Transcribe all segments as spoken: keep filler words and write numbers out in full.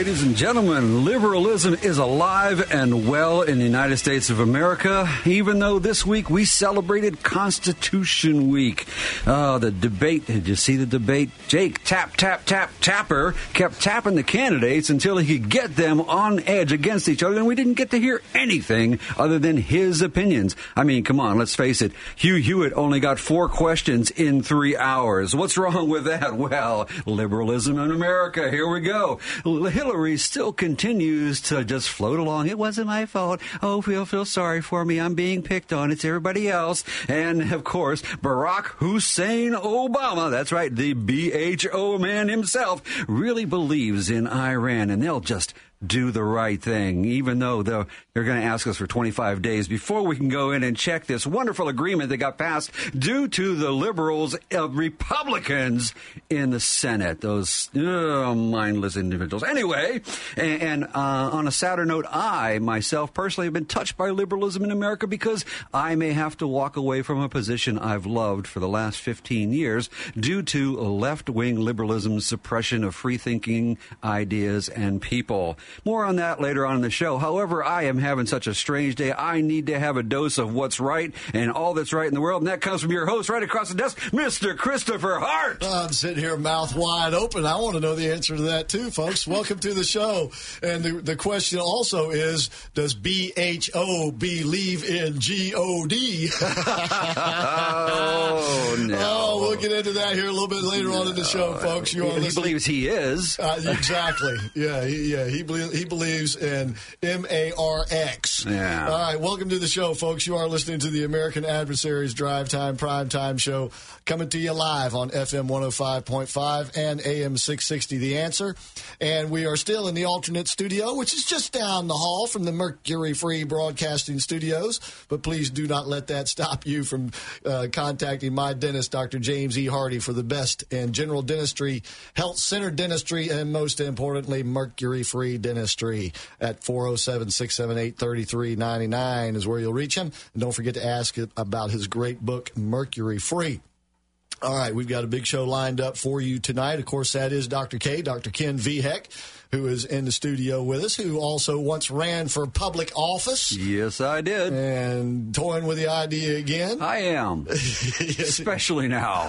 ladies and gentlemen. Liberalism is alive and well in the United States of America, even though this week we celebrated Constitution Week. Oh, the debate. Did you see the debate? Jake Tap, Tap, Tap, Tapper kept tapping the candidates until he could get them on edge against each other, and we didn't get to hear anything other than his opinions. I mean, come on, let's face it. Hugh Hewitt only got four questions in three hours. What's wrong with that? Well, liberalism in America. Here we go. Hillary still continues to just float along. It wasn't my fault. Oh, feel feel sorry for me. I'm being picked on. It's everybody else. And, of course, Barack Hussein Obama, that's right, the B H O man himself, really believes in Iran, and they'll just do the right thing, even though they're, they're going to ask us for twenty-five days before we can go in and check this wonderful agreement that got passed due to the liberals, uh, Republicans in the Senate, those uh, mindless individuals. Anyway, and, and uh, on a sadder note, I, myself, personally have been touched by liberalism in America because I may have to walk away from a position I've loved for the last fifteen years due to left-wing liberalism's suppression of free-thinking ideas and people. More on that later on in the show. However, I am having such a strange day. I need to have a dose of what's right and all that's right in the world. And that comes from your host right across the desk, Mister Christopher Hart. I'm sitting here mouth wide open. I want to know the answer to that too, folks. Welcome to the show. And the, the question also is, does B H O believe in G O D? Oh, no. Oh, we'll get into that here a little bit later no. on in the show, folks. You are he listening. believes he is. Uh, exactly. Yeah, he, yeah. He believes He believes in M A R X. Yeah. All right, welcome to the show, folks. You are listening to the American Adversaries Drive Time Prime Time Show, coming to you live on F M one oh five point five and A M six sixty, The Answer. And we are still in the alternate studio, which is just down the hall from the Mercury-Free Broadcasting Studios. But please do not let that stop you from uh, contacting my dentist, Doctor James E. Hardy, for the best in general dentistry, health center dentistry, and most importantly, Mercury-Free Dentistry at four oh seven, six seven eight, three three nine nine is where you'll reach him. And don't forget to ask about his great book, Mercury Free. All right, we've got a big show lined up for you tonight. Of course, that is Doctor K, Doctor Ken Vihek, who is in the studio with us, who also once ran for public office. Yes, I did. And toying with the idea again. I am. Especially now.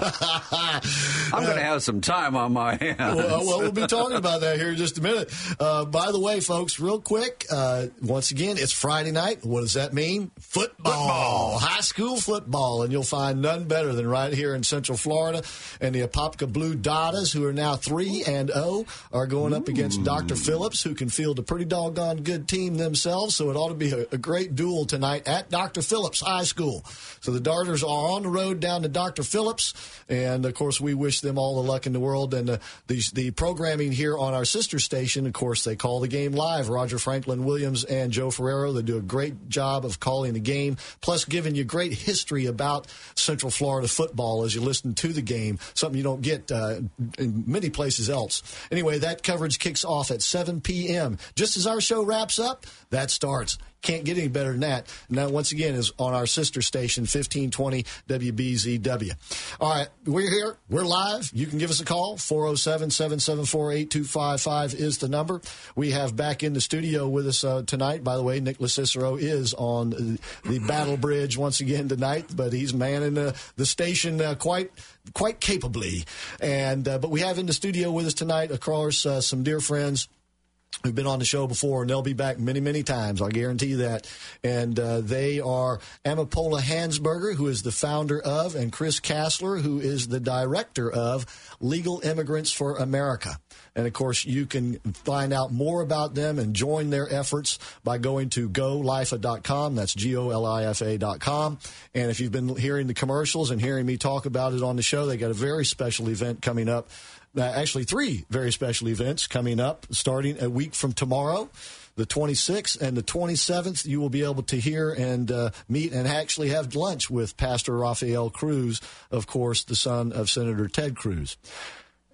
I'm going to have some time on my hands. Well, well, we'll be talking about that here in just a minute. Uh, by the way, folks, real quick, uh, once again, it's Friday night. What does that mean? Football. Football. High school football. And you'll find none better than right here in Central Florida. And the Apopka Blue Daughters, who are now three and oh, are going up against Doctor Phillips, who can field a pretty doggone good team themselves. So it ought to be a, a great duel tonight at Doctor Phillips High School. So the Darters are on the road down to Doctor Phillips. And, of course, we wish them all the luck in the world. And uh, the, the programming here on our sister station, of course, they call the game live. Roger Franklin Williams and Joe Ferrero, they do a great job of calling the game, plus giving you great history about Central Florida football as you listen to the game, something you don't get uh, in many places else. Anyway, that coverage kicks off at seven p.m. Just as our show wraps up, that starts. Can't get any better than that. Now, once again, is on our sister station, fifteen twenty W B Z W. All right, we're here. We're live. You can give us a call. four oh seven, seven seven four, eight two five five is the number. We have back in the studio with us uh, tonight. By the way, Nicholas Cicero is on the, the Battle Bridge once again tonight, but he's manning the, the station uh, quite quite capably. And uh, but we have in the studio with us tonight, of course, uh, some dear friends who've been on the show before, and they'll be back many, many times. I guarantee you that. And uh, they are Amapola Hansberger, who is the founder of, and Chris Kassler, who is the director of Legal Immigrants for America. And, of course, you can find out more about them and join their efforts by going to go lifa dot com. That's G O L I F A dot com. And if you've been hearing the commercials and hearing me talk about it on the show, they got a very special event coming up. Uh, actually, three very special events coming up starting a week from tomorrow. The twenty-sixth and the twenty-seventh, you will be able to hear and uh, meet and actually have lunch with Pastor Rafael Cruz, of course, the son of Senator Ted Cruz.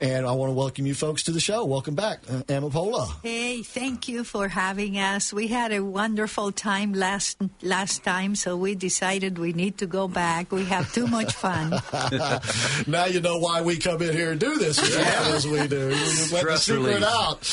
And I want to welcome you folks to the show. Welcome back, uh, Amapola. Hey, thank you for having us. We had a wonderful time last last time, so we decided we need to go back. We have too much fun. Now you know why we come in here and do this as well as we do. We just let the secret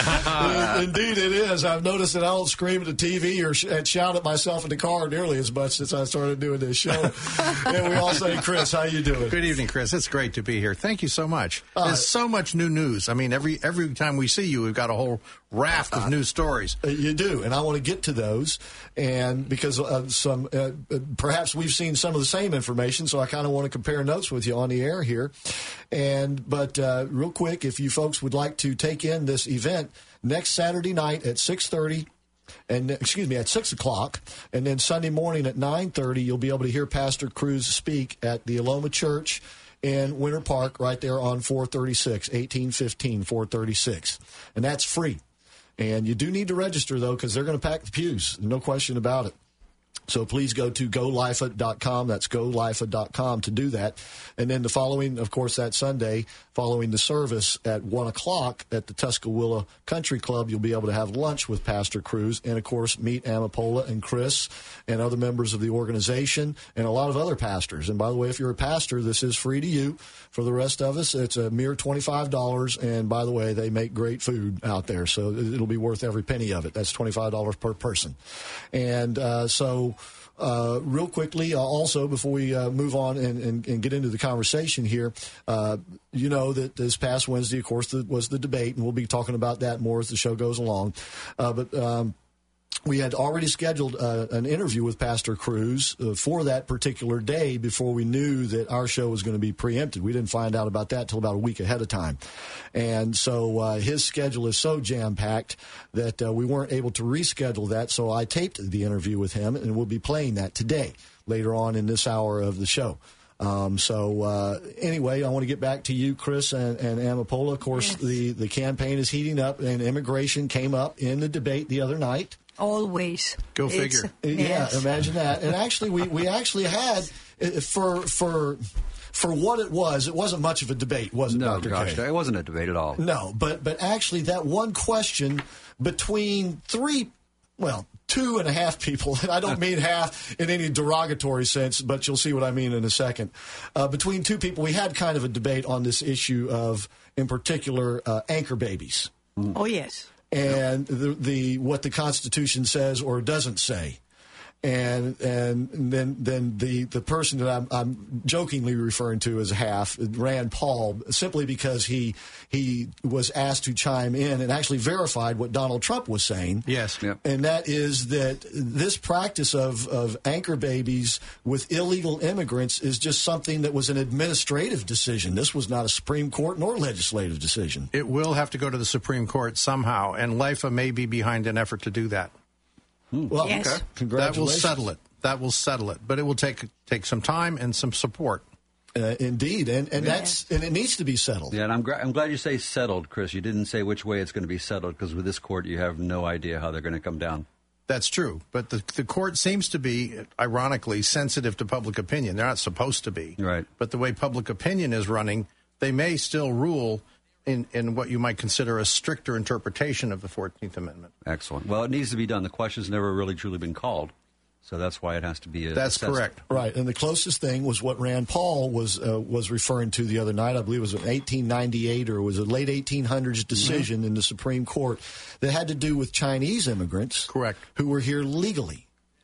out. Indeed it is. I've noticed that I don't scream at the T V or sh- and shout at myself in the car nearly as much since I started doing this show. And we all say, Chris, how you doing? Good evening, Chris. It's great to be here. Thank you so much. Uh, There's so much new news. I mean, every every time we see you, we've got a whole raft of uh, new stories. You do, and I want to get to those, and because uh, some uh, perhaps we've seen some of the same information, so I kind of want to compare notes with you on the air here. And but uh, real quick, if you folks would like to take in this event next Saturday night at six thirty. And excuse me, at six o'clock, and then Sunday morning at nine thirty, you'll be able to hear Pastor Cruz speak at the Aloma Church in Winter Park, right there on four thirty-six, eighteen fifteen, four thirty-six, and that's free. And you do need to register though, because they're going to pack the pews, no question about it. So please go to go lifa dot com. That's go lifa dot com to do that. And then the following, of course, that Sunday, following the service at one o'clock at the Tuscaloosa Country Club, you'll be able to have lunch with Pastor Cruz and, of course, meet Amapola and Chris and other members of the organization and a lot of other pastors. And, by the way, if you're a pastor, this is free to you. For the rest of us, it's a mere twenty-five dollars. And, by the way, they make great food out there, so it'll be worth every penny of it. That's twenty-five dollars per person. And uh, so... Uh, real quickly, uh, also, before we uh, move on and, and, and get into the conversation here, uh, you know that this past Wednesday, of course, the, was the debate, and we'll be talking about that more as the show goes along. Uh, but um, we had already scheduled uh, an interview with Pastor Cruz uh, for that particular day before we knew that our show was going to be preempted. We didn't find out about that until about a week ahead of time. And so uh, his schedule is so jam-packed that uh, we weren't able to reschedule that. So I taped the interview with him, and we'll be playing that today, later on in this hour of the show. Um, so uh, anyway, I want to get back to you, Chris, and, and Amapola. Of course, yes. the, the campaign is heating up, and immigration came up in the debate the other night. Always. Go figure. It's, yeah, yes. Imagine that. And actually, we, we actually had, for for for what it was, it wasn't much of a debate, was it, no, Doctor gosh, K? It wasn't a debate at all. No, but but actually that one question between three, well, two and a half people, and I don't mean half in any derogatory sense, but you'll see what I mean in a second. Uh, between two people, we had kind of a debate on this issue of, in particular, uh, anchor babies. Mm. Oh, yes. And the, the what the Constitution says or doesn't say. And and then then the, the person that I'm, I'm jokingly referring to as half, Rand Paul, simply because he he was asked to chime in and actually verified what Donald Trump was saying. Yes. Yep. And that is that this practice of, of anchor babies with illegal immigrants is just something that was an administrative decision. This was not a Supreme Court nor legislative decision. It will have to go to the Supreme Court somehow, and LIFA may be behind an effort to do that. Well, yes. okay. Congratulations. That will settle it. That will settle it. But it will take take some time and some support. Uh, indeed, and and yeah. that's and it needs to be settled. Yeah, and I'm, gra- I'm glad you say settled, Chris. You didn't say which way it's going to be settled, because with this court, you have no idea how they're going to come down. That's true. But the the court seems to be, ironically, sensitive to public opinion. They're not supposed to be. Right. But the way public opinion is running, they may still rule in, in what you might consider a stricter interpretation of the fourteenth Amendment. Excellent. Well, it needs to be done. The question's never really truly been called, so that's why it has to be a That's assessed. correct. Right, and the closest thing was what Rand Paul was uh, was referring to the other night. I believe it was an eighteen ninety-eight or it was a late eighteen hundreds decision mm-hmm. in the Supreme Court that had to do with Chinese immigrants Correct. who were here legally,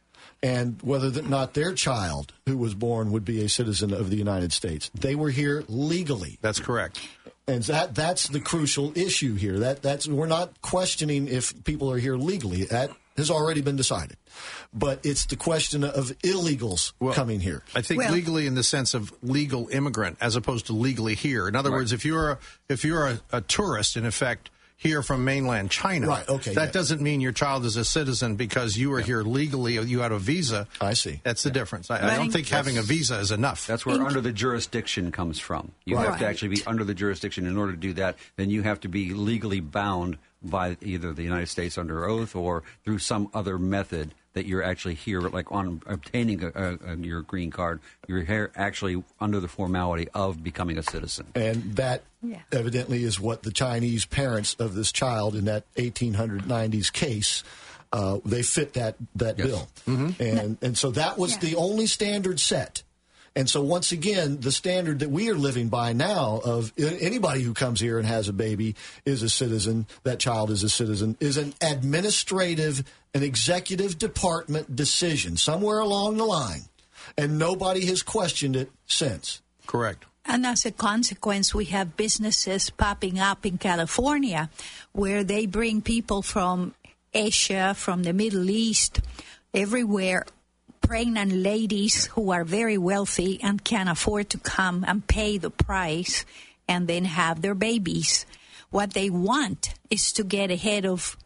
and whether or not their child who was born would be a citizen of the United States. They were here legally. That's correct. And that that's the crucial issue here. That that's we're not questioning if people are here legally. That has already been decided. But it's the question of illegals well, coming here. I think well, legally in the sense of legal immigrant as opposed to legally here. In other right. words, if you're a, if you're a, a tourist, in effect, here from mainland China, right, okay, that yeah. doesn't mean your child is a citizen because you are yeah. here legally or you had a visa. I see. That's the yeah. difference. I, I don't think having a visa is enough. That's where under the jurisdiction comes from. You right. have to actually be under the jurisdiction. In order to do that, then you have to be legally bound by either the United States under oath or through some other method that you're actually here, like on obtaining a, a, a, your green card, you're here actually under the formality of becoming a citizen. And that yeah. evidently is what the Chinese parents of this child in that eighteen nineties case, uh, they fit that, that yes. bill. Mm-hmm. And, and so that was yeah. the only standard set. And so once again, the standard that we are living by now of anybody who comes here and has a baby is a citizen, that child is a citizen, is an administrative, an executive department decision somewhere along the line. And nobody has questioned it since. Correct. And as a consequence, we have businesses popping up in California where they bring people from Asia, from the Middle East, everywhere, pregnant ladies who are very wealthy and can afford to come and pay the price and then have their babies. What they want is to get ahead of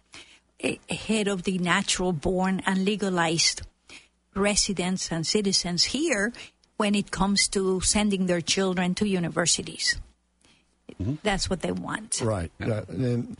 ahead of the natural born and legalized residents and citizens here when it comes to sending their children to universities. Mm-hmm. That's what they want. Right. Yeah. And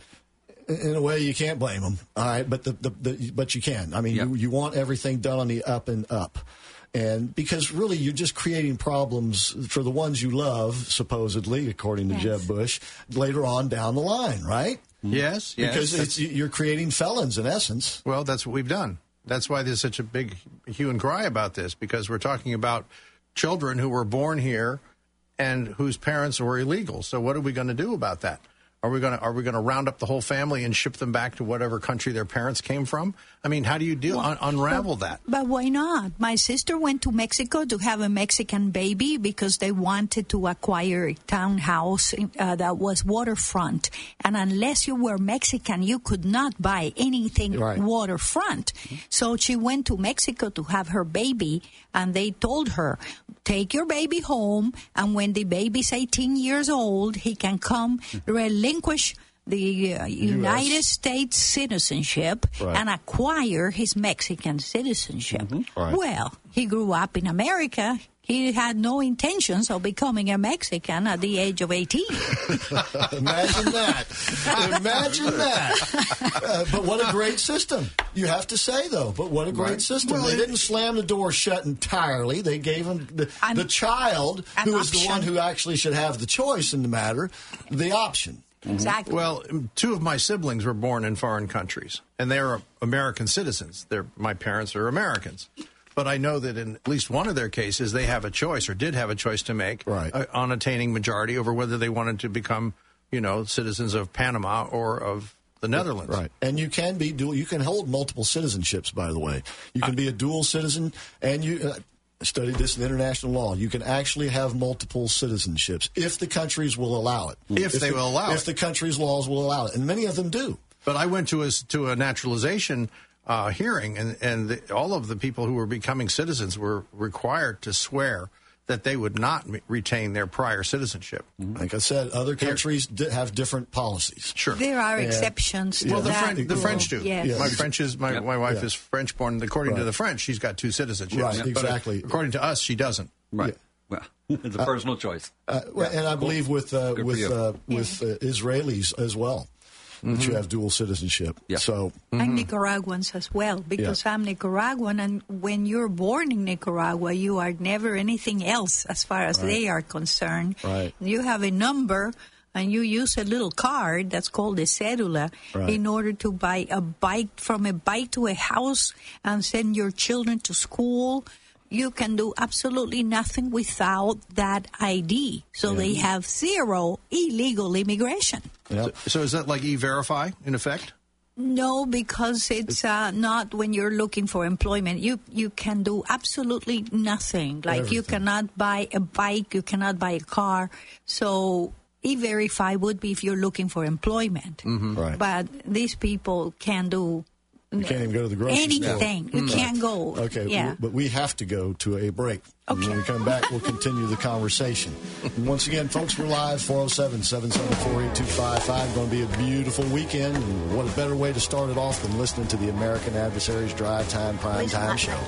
in a way, you can't blame them. All right, but the, the, the but you can. I mean, yep. you, you want everything done on the up and up, and because really you're just creating problems for the ones you love, supposedly, according to yes. Jeb Bush, later on down the line, right? Yes, yes. Because it's, you're creating felons in essence. Well, that's what we've done. That's why there's such a big hue and cry about this, because we're talking about children who were born here and whose parents were illegal. So what are we going to do about that? Are we going to are we going to round up the whole family and ship them back to whatever country their parents came from? I mean, how do you deal well, un- unravel but, that? But why not? My sister went to Mexico to have a Mexican baby because they wanted to acquire a townhouse uh, that was waterfront. And unless you were Mexican, you could not buy anything right. waterfront. So she went to Mexico to have her baby, and they told her, take your baby home, and when the baby's eighteen years old, he can come relinquish the uh, United States citizenship right. and acquire his Mexican citizenship. Mm-hmm. Right. Well, he grew up in America. He had no intentions of becoming a Mexican at the age of eighteen. Imagine that. Imagine that. Uh, but what a great system. You have to say, though, but what a great right. system. Well, they didn't slam the door shut entirely. They gave him the, an, the child, who is the one who actually should have the choice in the matter, the option. Exactly. Well, two of my siblings were born in foreign countries, and they're American citizens. They're, my parents are Americans. But I know that in at least one of their cases, they have a choice or did have a choice to make right. uh, on attaining majority over whether they wanted to become, you know, citizens of Panama or of the Netherlands. Right. And you can be dual. You can hold multiple citizenships, by the way. You can uh, be a dual citizen, and you uh, studied this in international law. You can actually have multiple citizenships if the countries will allow it. If, if they the, will allow if it. If the country's laws will allow it. And many of them do. But I went to a, to a naturalization Uh, hearing, and, and the, all of the people who were becoming citizens were required to swear that they would not m- retain their prior citizenship. Like I said, other countries di- have different policies. Sure. There are and, exceptions to yeah. Well, the, that French, the French do. Yes. Yes. My French is my, Yep. my wife yeah. is French-born. According right. to the French, she's got two citizenships. Right, But exactly. according to us, she doesn't. Right. Yeah. Well, it's a personal uh, choice. Uh, well, and I believe with uh, Good with uh, Yeah. with uh, Israelis as well. Mm-hmm. That you have dual citizenship. Yeah. So mm-hmm. And Nicaraguans as well, because yeah. I'm Nicaraguan, and when you're born in Nicaragua, you are never anything else as far as right. they are concerned. Right. You have a number, and you use a little card that's called a cedula right. in order to buy a bike, from a bike to a house, and send your children to school. You can do absolutely nothing without that I D. So yeah. they have zero illegal immigration. Yep. So, so is that like E-Verify, in effect? No, because it's uh, not when you're looking for employment. You you can do absolutely nothing. Like Everything. You cannot buy a bike, you cannot buy a car. So E-Verify would be if you're looking for employment. Mm-hmm. Right. But these people can do you can't even go to the grocery store. Anything. You Mm. can't go. Okay, yeah. but we have to go to a break. Okay. When we come back, we'll continue the conversation. And once again, folks, we're live, four oh seven, seven seven four, eight two five five. Going to be a beautiful weekend. And what a better way to start it off than listening to the American Adversaries Drive Time Prime Time Show.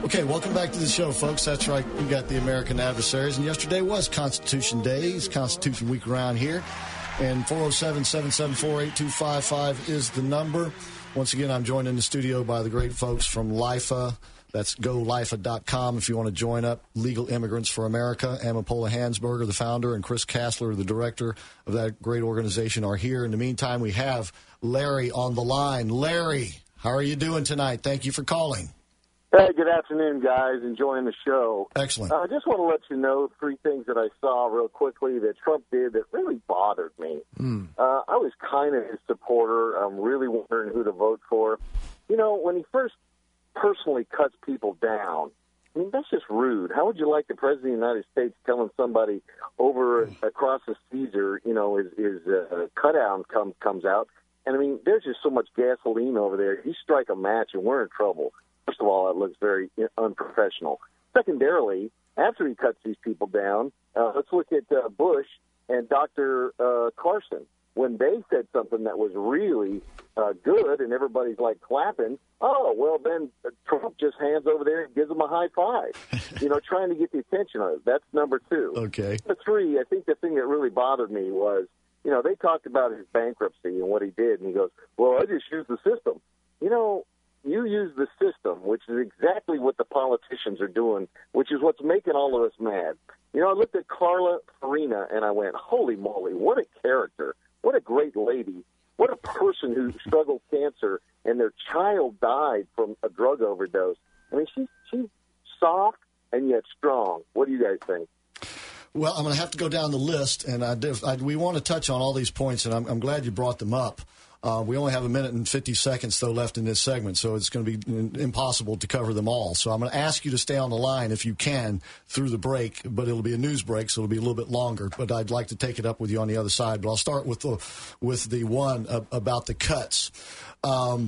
Okay, welcome back to the show, folks. That's right. We got the American Adversaries, and yesterday was Constitution Day. It's Constitution Week around here. And four oh seven, seven seven four, eight two five five is the number. Once again, I'm joined in the studio by the great folks from LIFA. That's go lifa dot com if you want to join up. Legal Immigrants for America. Amapola Hansberger, the founder, and Chris Kassler, the director of that great organization, are here. In the meantime, we have Larry on the line. Larry, how are you doing tonight? Thank you for calling. Hey, good afternoon, guys. Enjoying the show. Excellent. Uh, I just want to let you know three things that I saw real quickly that Trump did that really bothered me. Mm. Uh, I was kind of his supporter. I'm really wondering who to vote for. You know, when he first personally cuts people down, I mean, that's just rude. How would you like the President of the United States telling somebody over across the Caesar, you know, his, his uh, cutout come, comes out? And, I mean, there's just so much gasoline over there. You strike a match and we're in trouble. First of all, it looks very unprofessional. Secondarily, after he cuts these people down, uh, let's look at uh, Bush and Doctor Uh, Carson. When they said something that was really uh, good and everybody's like clapping, oh, well, then Trump just hands over there and gives them a high five, you know, trying to get the attention of it. That's number two. Okay. Number three, I think the thing that really bothered me was, you know, they talked about his bankruptcy and what he did, and he goes, well, I just used the system. You know, you use the system, which is exactly what the politicians are doing, which is what's making all of us mad. You know, I looked at Carla Farina, and I went, holy moly, what a character. What a great lady. What a person who struggled cancer, and their child died from a drug overdose. I mean, she's, she's soft and yet strong. What do you guys think? Well, I'm going to have to go down the list, and I, did, I we want to touch on all these points, and I'm, I'm glad you brought them up. Uh, we only have a minute and fifty seconds, though, left in this segment, so it's going to be impossible to cover them all. So I'm going to ask you to stay on the line if you can through the break, but it'll be a news break, so it'll be a little bit longer. But I'd like to take it up with you on the other side. But I'll start with the with the one uh, about the cuts. Um,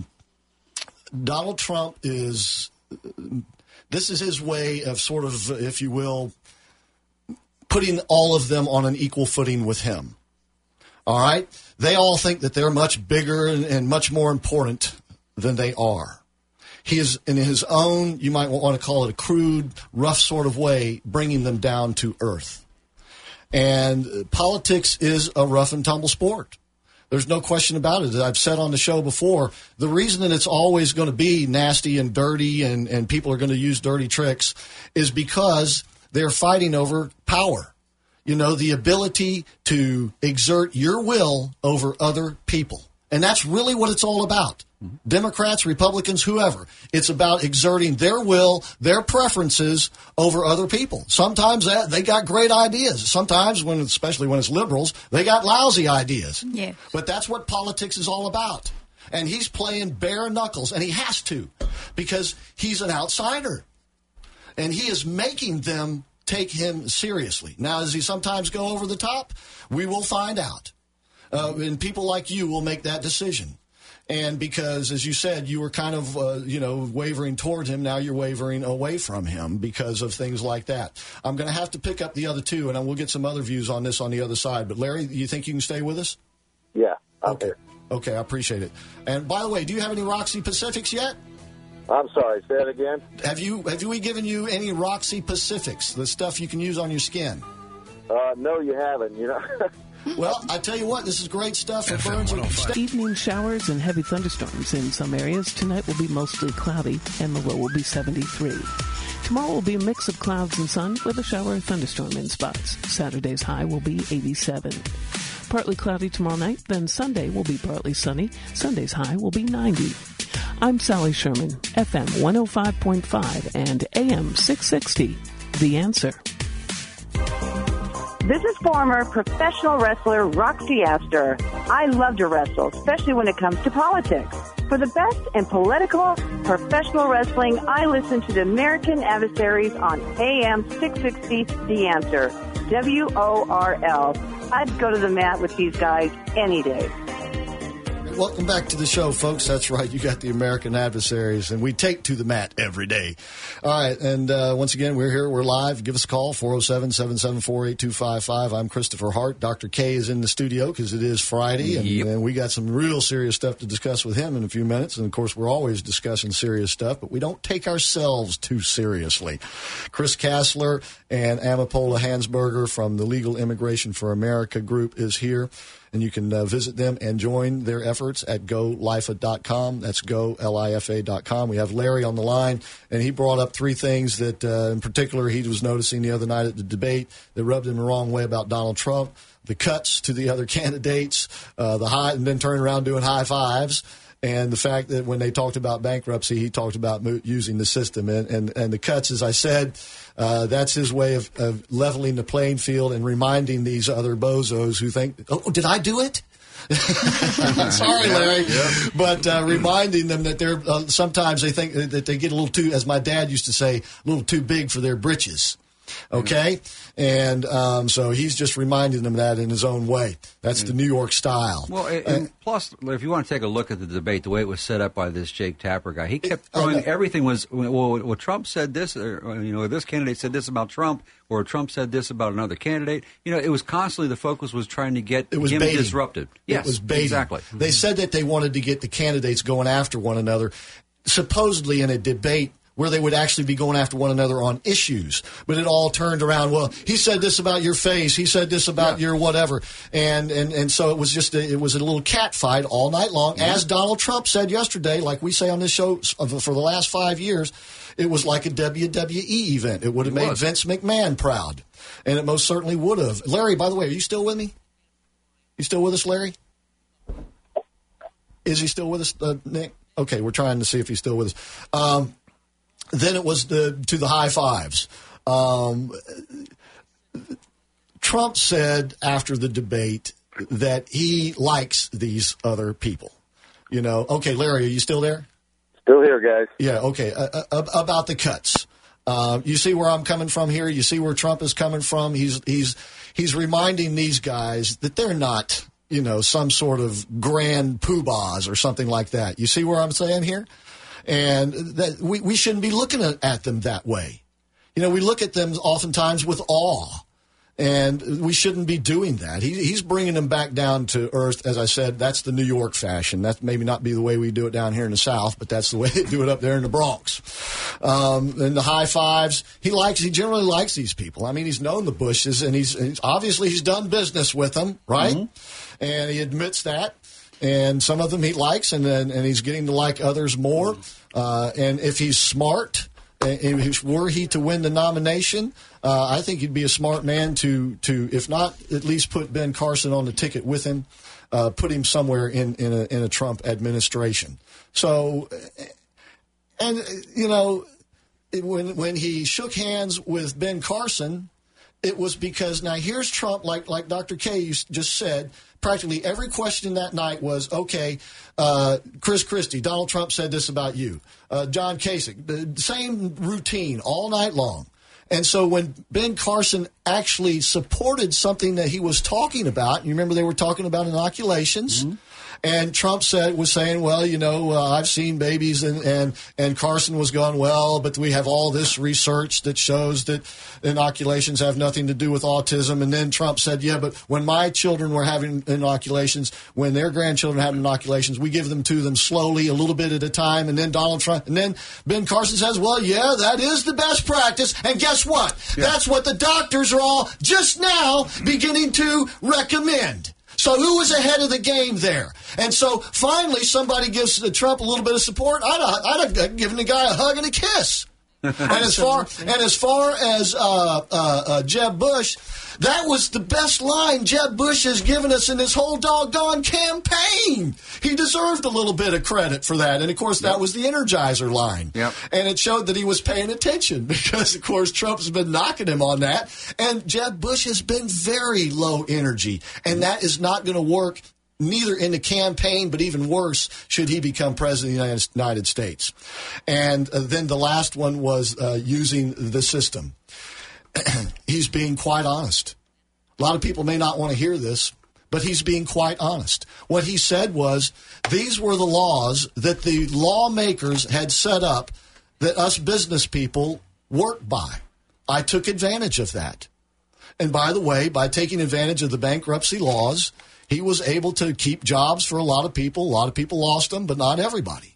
Donald Trump is – this is his way of sort of, if you will, putting all of them on an equal footing with him. All right? They all think that they're much bigger and, and much more important than they are. He is, in his own, you might want to call it a crude, rough sort of way, bringing them down to earth. And politics is a rough and tumble sport. There's no question about it. As I've said on the show before, the reason that it's always going to be nasty and dirty and, and people are going to use dirty tricks is because they're fighting over power. You know, the ability to exert your will over other people. And that's really what it's all about. Mm-hmm. Democrats, Republicans, whoever. It's about exerting their will, their preferences over other people. Sometimes that, they got great ideas. Sometimes, when, especially when it's liberals, they got lousy ideas. Yeah. But that's what politics is all about. And he's playing bare knuckles, and he has to, because he's an outsider. And he is making them take him seriously. Now, does he sometimes go over the top? We will find out. Uh, and people like you will make that decision. And because, as you said, you were kind of, uh, you know, wavering toward him. Now you're wavering away from him because of things like that. I'm going to have to pick up the other two, and we'll get some other views on this on the other side. But, Larry, you think you can stay with us? Yeah. Okay. Okay, I appreciate it. And, by the way, do you have any Roxy Pacifics yet? I'm sorry, say that again? Have you have we given you any Roxy Pacifics, the stuff you can use on your skin? Uh, no, you haven't, you know. Well, I tell you what, this is great stuff. It burns. Evening showers and heavy thunderstorms in some areas. Tonight will be mostly cloudy, and the low will be seventy-three. Tomorrow will be a mix of clouds and sun with a shower or thunderstorm in spots. Saturday's high will be eighty-seven. Partly cloudy tomorrow night, then Sunday will be partly sunny. Sunday's high will be ninety. I'm Sally Sherman, F M one oh five point five and A M six sixty, The Answer. This is former professional wrestler Roxy Astor. I love to wrestle, especially when it comes to politics. For the best in political, professional wrestling, I listen to the American Adversaries on A M six sixty, The Answer, W O R L. I'd go to the mat with these guys any day. welcome back to the show, folks. That's right, you got the American adversaries, and we take to the mat every day. All right, and uh, once again, we're here, we're live. Give us a call, four oh seven, seven seven four, eight two five five. I'm Christopher Hart. Doctor K is in the studio because it is Friday, and, yep. and we got some real serious stuff to discuss with him in a few minutes. And, of course, we're always discussing serious stuff, but we don't take ourselves too seriously. Chris Kassler and Amapola Hansberger from the Legal Immigration for America group is here. And you can uh, visit them and join their efforts at go lifa dot com. That's go lifa dot com. We have Larry on the line, and he brought up three things that, uh, in particular, he was noticing the other night at the debate that rubbed him the wrong way about Donald Trump, the cuts to the other candidates, uh, the high, and then turning around doing high fives. And the fact that when they talked about bankruptcy, he talked about mo- using the system. And, and, and the cuts, as I said, uh, that's his way of, of leveling the playing field and reminding these other bozos who think, oh, did I do it? Sorry, Larry. Yeah. But uh, reminding them that they're uh, sometimes they think that they get a little too, as my dad used to say, a little too big for their britches. Okay? And um, so he's just reminding them that in his own way. That's the New York style. Well, and, and uh, plus, if you want to take a look at the debate, the way it was set up by this Jake Tapper guy, he kept throwing, everything was, well, well, Trump said this, or, you know, this candidate said this about Trump, or Trump said this about another candidate. You know, it was constantly, the focus was trying to get it was him baiting. disrupted. Yes, it was baiting. Exactly. They said that they wanted to get the candidates going after one another, supposedly in a debate where they would actually be going after one another on issues. But it all turned around, well, he said this about your face, he said this about yeah. your whatever. And, and and so it was just a, it was a little cat fight all night long. Yeah. As Donald Trump said yesterday, like we say on this show for the last five years, it was like a W W E event. It would have made was. Vince McMahon proud. And it most certainly would have. Larry, by the way, are you still with me? You still with us, Larry? Is he still with us, uh, Nick? Okay, we're trying to see if he's still with us. Um, Then it was the, to the high fives. Um, Trump said after the debate that he likes these other people. You know, okay, Larry, are you still there? Still here, guys. Yeah, okay. Uh, uh, about the cuts. Uh, you see where I'm coming from here? You see where Trump is coming from? He's he's he's reminding these guys that they're not, you know, some sort of grand poobahs or something like that. You see where I'm saying here? And that we, we shouldn't be looking at, at them that way. You know, we look at them oftentimes with awe, and we shouldn't be doing that. He, he's bringing them back down to earth. As I said, that's the New York fashion. That may not be the way we do it down here in the South, but that's the way they do it up there in the Bronx. Um, and the high fives, he likes. He generally likes these people. I mean, he's known the Bushes, and he's, he's obviously he's done business with them, right? Mm-hmm. And he admits that. And some of them he likes, and then and he's getting to like others more. Uh, and if he's smart, and if were he to win the nomination, uh, I think he'd be a smart man to, to, if not at least put Ben Carson on the ticket with him, uh, put him somewhere in, in, a, in a Trump administration. So, and, you know, when when he shook hands with Ben Carson, it was because, now here's Trump, like like Doctor K just said, practically every question that night was, okay, uh, Chris Christie, Donald Trump said this about you. Uh, John Kasich, the same routine all night long. And so when Ben Carson actually supported something that he was talking about, you remember they were talking about inoculations, mm-hmm. and Trump said was saying, well, you know, uh, I've seen babies, and, and, and Carson was going, well, but we have all this research that shows that inoculations have nothing to do with autism. And then Trump said, yeah, but when my children were having inoculations, when their grandchildren had inoculations, we give them to them slowly, a little bit at a time. And then Donald Trump, and then Ben Carson says, well, yeah, that is the best practice. And guess what? Yeah. That's what the doctors are all just now beginning to recommend. So who was ahead of the game there? And so finally somebody gives Trump a little bit of support. I'd, I'd have given the guy a hug and a kiss. and as far and as far as uh, uh, uh, Jeb Bush, that was the best line Jeb Bush has given us in this whole doggone campaign. He deserved a little bit of credit for that. And, of course, that yep. was the Energizer line. Yep. And it showed that he was paying attention because, of course, Trump's been knocking him on that. And Jeb Bush has been very low energy. And that is not going to work neither in the campaign, but even worse, should he become president of the United States. And uh, then the last one was uh, using the system. He's being quite honest. A lot of people may not want to hear this, but he's being quite honest. What he said was, these were the laws that the lawmakers had set up that us business people work by. I took advantage of that. And by the way, by taking advantage of the bankruptcy laws, he was able to keep jobs for a lot of people. A lot of people lost them, but not everybody.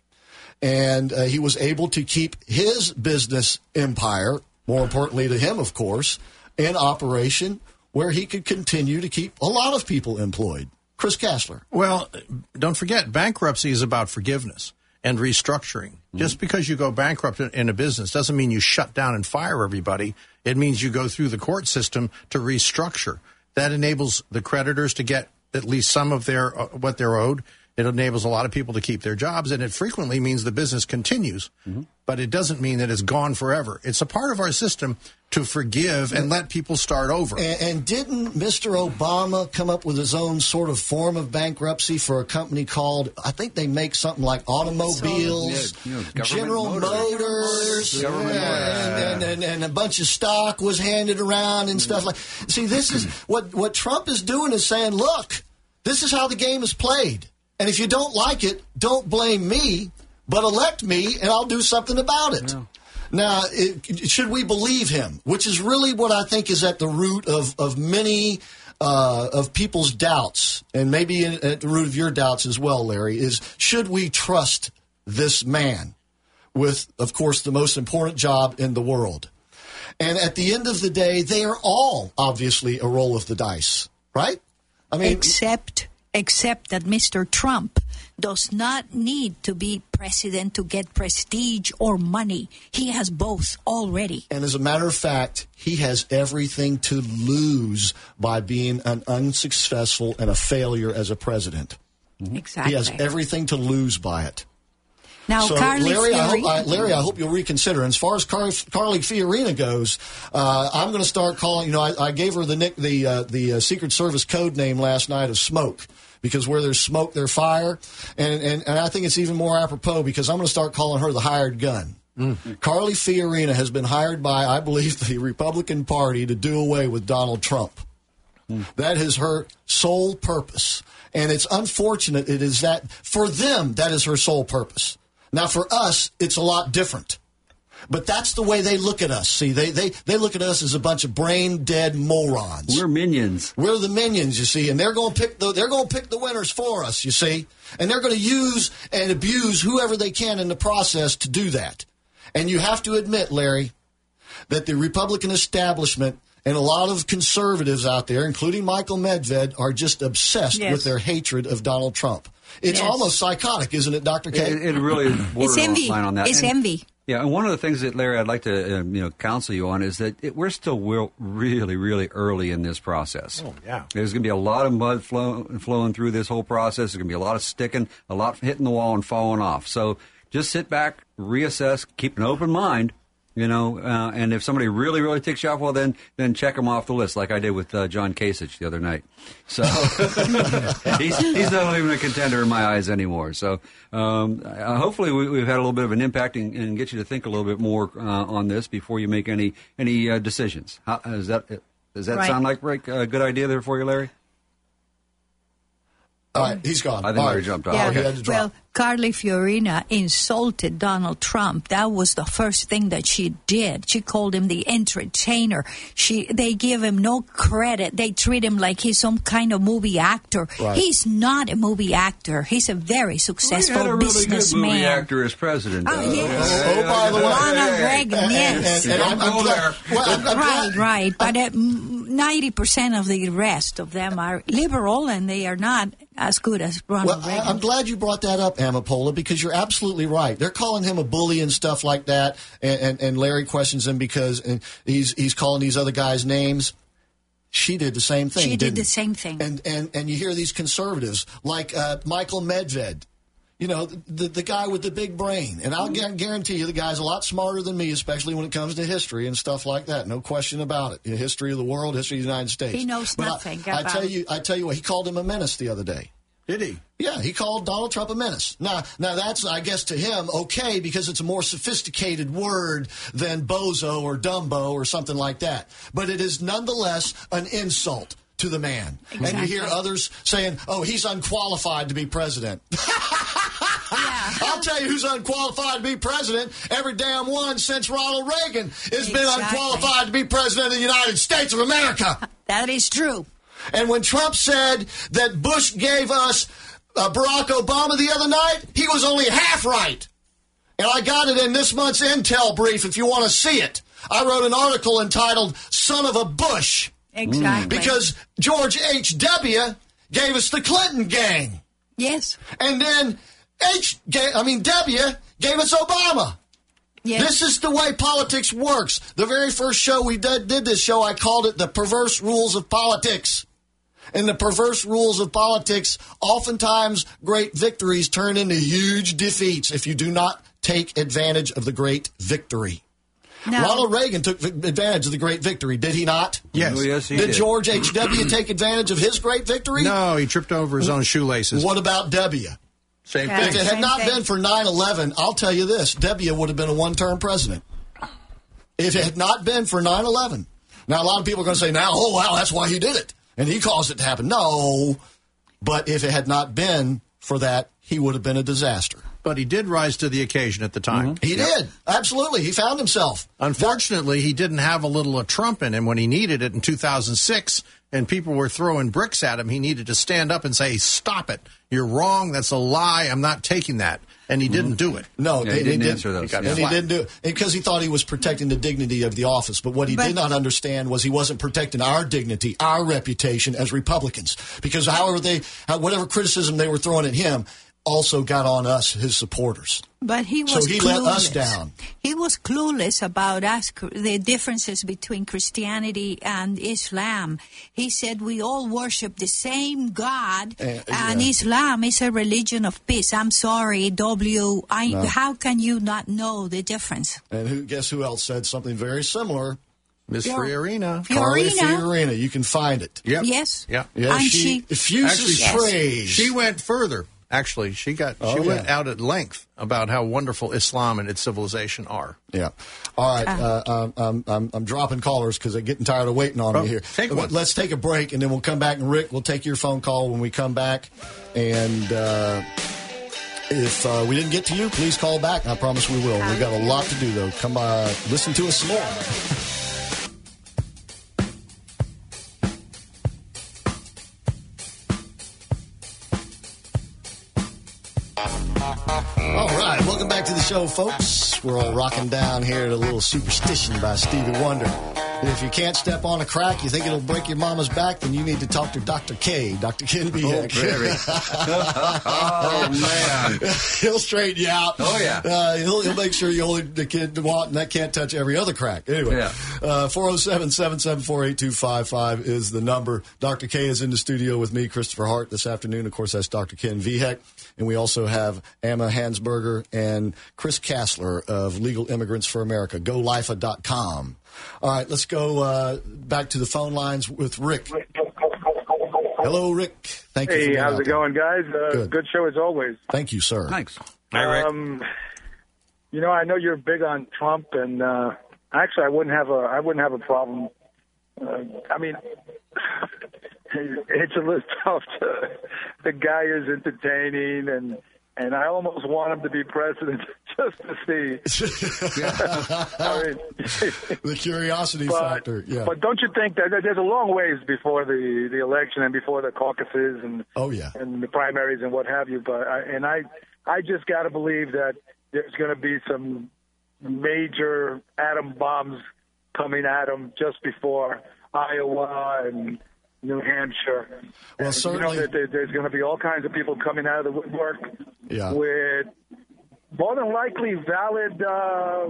And uh, he was able to keep his business empire, more importantly to him, of course, in operation where he could continue to keep a lot of people employed. Chris Kastler. Well, don't forget, bankruptcy is about forgiveness and restructuring. Mm-hmm. Just because you go bankrupt in a business doesn't mean you shut down and fire everybody. It means you go through the court system to restructure. That enables the creditors to get at least some of their uh, what they're owed. It enables a lot of people to keep their jobs, and it frequently means the business continues. Mm-hmm. But it doesn't mean that it's gone forever. It's a part of our system to forgive and let people start over. And, and didn't Mister Obama come up with his own sort of form of bankruptcy for a company called, I think they make something like automobiles, yeah, you know, General Motors, Motors, yeah, yeah, and, and, and a bunch of stock was handed around and stuff like. See, this is what what Trump is doing is saying, look, this is how the game is played. And if you don't like it, don't blame me, but elect me, and I'll do something about it. Yeah. Now, it, should we believe him? Which is really what I think is at the root of, of many uh, of people's doubts, and maybe in, at the root of your doubts as well, Larry, is should we trust this man with, of course, the most important job in the world? And at the end of the day, they are all obviously a roll of the dice, right? I mean, Except... Except that Mister Trump does not need to be president to get prestige or money. He has both already. And as a matter of fact, he has everything to lose by being an unsuccessful and a failure as a president. Exactly. He has everything to lose by it. Now, so, Carly Larry, I hope, Fiorina. I, Larry, I hope you'll reconsider. And as far as Car- Carly Fiorina goes, uh, I'm going to start calling. You know, I, I gave her the nick, the uh, the uh, Secret Service code name last night of Smoke, because where there's smoke, there's fire, and and, and I think it's even more apropos because I'm going to start calling her the hired gun. Mm. Carly Fiorina has been hired by, I believe, the Republican Party to do away with Donald Trump. Mm. That is her sole purpose, and it's unfortunate. It is that for them, that is her sole purpose. Now, for us, it's a lot different. But that's the way they look at us. See, they, they, they look at us as a bunch of brain-dead morons. We're minions. We're the minions, you see, and they're going to pick the they're going to pick the winners for us, you see. And they're going to use and abuse whoever they can in the process to do that. And you have to admit, Larry, that the Republican establishment and a lot of conservatives out there, including Michael Medved, are just obsessed yes. with their hatred of Donald Trump. It's yes. almost psychotic, isn't it, Doctor K? It, it really is It's envy. borderline on that. It's and, envy. Yeah, and one of the things that, Larry, I'd like to um, you know counsel you on is that it, we're still real, really, really early in this process. Oh, yeah. There's going to be a lot of mud flow, flowing through this whole process. There's going to be a lot of sticking, a lot hitting the wall and falling off. So just sit back, reassess, keep an open mind. You know, uh, and if somebody really, really ticks you off, well, then then check them off the list, like I did with uh, John Kasich the other night. So he's he's not even a contender in my eyes anymore. So um, uh, hopefully we, we've had a little bit of an impact and, and get you to think a little bit more uh, on this before you make any any uh, decisions. How, is that does that right. sound like a good idea there for you, Larry? All right, he's gone. I think All Larry right. jumped off. Yeah. Oh, he had to drop. Well, Carly Fiorina insulted Donald Trump. That was the first thing that she did. She called him the entertainer. She, they give him no credit. They treat him like he's some kind of movie actor. Right. He's not a movie actor. He's a very successful we had a really businessman. good movie actor as president. Oh, though. yes. Oh, by the way. Ronald Reagan, And- yes. and- and I'm- I'm Don't go glad- there. well, I'm- I'm Right, glad- right. But uh, ninety percent of the rest of them are liberal, and they are not as good as Ronald Well, Reagan. I, I'm glad you brought that up, Amapola, because you're absolutely right. They're calling him a bully and stuff like that, and, and, and Larry questions him because and he's he's calling these other guys names. She did the same thing. She did didn't the same thing. And and and you hear these conservatives like uh, Michael Medved. You know, the the guy with the big brain. And I'll gu- guarantee you the guy's a lot smarter than me, especially when it comes to history and stuff like that. No question about it. The history of the world, history of the United States. He knows But nothing I, I about tell it. you, I tell you what, he called him a menace the other day. Did he? Yeah, he called Donald Trump a menace. Now, now that's, I guess, to him, okay, because it's a more sophisticated word than bozo or dumbo or something like that. But it is nonetheless an insult to the man. Exactly. And you hear others saying, oh, he's unqualified to be president. Yeah. I'll tell you who's unqualified to be president. Every damn one since Ronald Reagan has Exactly. been unqualified to be president of the United States of America. That is true. And when Trump said that Bush gave us uh, Barack Obama the other night, he was only half right. And I got it in this month's Intel brief if you want to see it. I wrote an article entitled Son of a Bush. Exactly. Because George H W gave us the Clinton gang. Yes. And then H, gave, I mean W, gave us Obama. Yes. This is the way politics works. The very first show we did, did this show, I called it The Perverse Rules of Politics. And the perverse rules of politics, oftentimes great victories turn into huge defeats if you do not take advantage of the great victory. No. Ronald Reagan took advantage of the great victory, did he not? Yes. Oh, yes, he Did did. George H W take advantage of his great victory? No, he tripped over his own shoelaces. What about W? Same Okay. If thing. it had Same not thing. been for nine eleven, I'll tell you this, W would have been a one-term president. If it had not been for nine eleven. Now, a lot of people are going to say now, oh, wow, that's why he did it. And he caused it to happen. No. But if it had not been for that, he would have been a disaster. But he did rise to the occasion at the time. He did. Absolutely. He found himself. Unfortunately, he didn't have a little of Trump in him when he needed it in two thousand six, and people were throwing bricks at him. He needed to stand up and say, stop it. You're wrong. That's a lie. I'm not taking that. And he didn't do it. No, Yeah, he didn't answer those. He got And he flat. didn't do it because he thought he was protecting the dignity of the office. But what he But- did not understand was he wasn't protecting our dignity, our reputation as Republicans. Because however they, how- whatever criticism they were throwing at him, also got on us, his supporters. But he So was he clueless. let us down. He was clueless about us, the differences between Christianity and Islam. He said we all worship the same God, Uh, and yeah. Islam is a religion of peace. I'm sorry, W. I, No. How can you not know the difference? And who, guess who else said something very similar? Miss Fior- Fiorina. Carly Fiorina. Fiorina. You can find it. Yep. Yes. Yeah. Yeah, And she, she- effuses Yes. praise. She went further. Actually, she got Oh, she yeah. went out at length about how wonderful Islam and its civilization are. Yeah. All right. Uh, um, um, I'm, I'm dropping callers because they're getting tired of waiting on Oh, me here. take one. Let's take a break, and then we'll come back. And Rick, we'll take your phone call when we come back. And uh, if uh, we didn't get to you, please call back. I promise we will. We've got a lot to do, though. Come by, listen to us some more. All right, welcome back to the show, folks. We're all rocking down here to a little Superstition by Stevie Wonder. And if you can't step on a crack, you think it'll break your mama's back, then you need to talk to Doctor K, Doctor Ken Vihek. Oh, man. He'll straighten you out. Oh, yeah. Uh, he'll, he'll make sure you only the kid want, and that can't touch every other crack. Anyway, Yeah. uh, four oh seven, seven seven four, eight two five five is the number. Doctor K is in the studio with me, Christopher Hart, this afternoon. Of course, that's Doctor Ken Vihek. And we also have Emma Hansberger and Chris Kassler of Legal Immigrants for America, go lifa dot com. All right, let's go uh, back to the phone lines with Rick. Hello, Rick. Thank you. for Hey, being how's out it there. going, guys? Uh, Good. good show as always. Thank you, sir. Thanks. Um, you know, I know you're big on Trump, and uh, actually, I wouldn't have a I wouldn't have a problem. Uh, I mean, it's a little tough. To, the guy is entertaining, and and I almost want him to be president just to see. I mean, The curiosity but, factor, yeah. But don't you think that there's a long ways before the, the election and before the caucuses and Oh, yeah. and the primaries and what have you? But I, and I I just got to believe that there's going to be some major atom bombs coming at him just before Iowa and New Hampshire. Well, And, certainly- you know, there, there's going to be all kinds of people coming out of the woodwork Yeah. with more than likely valid uh,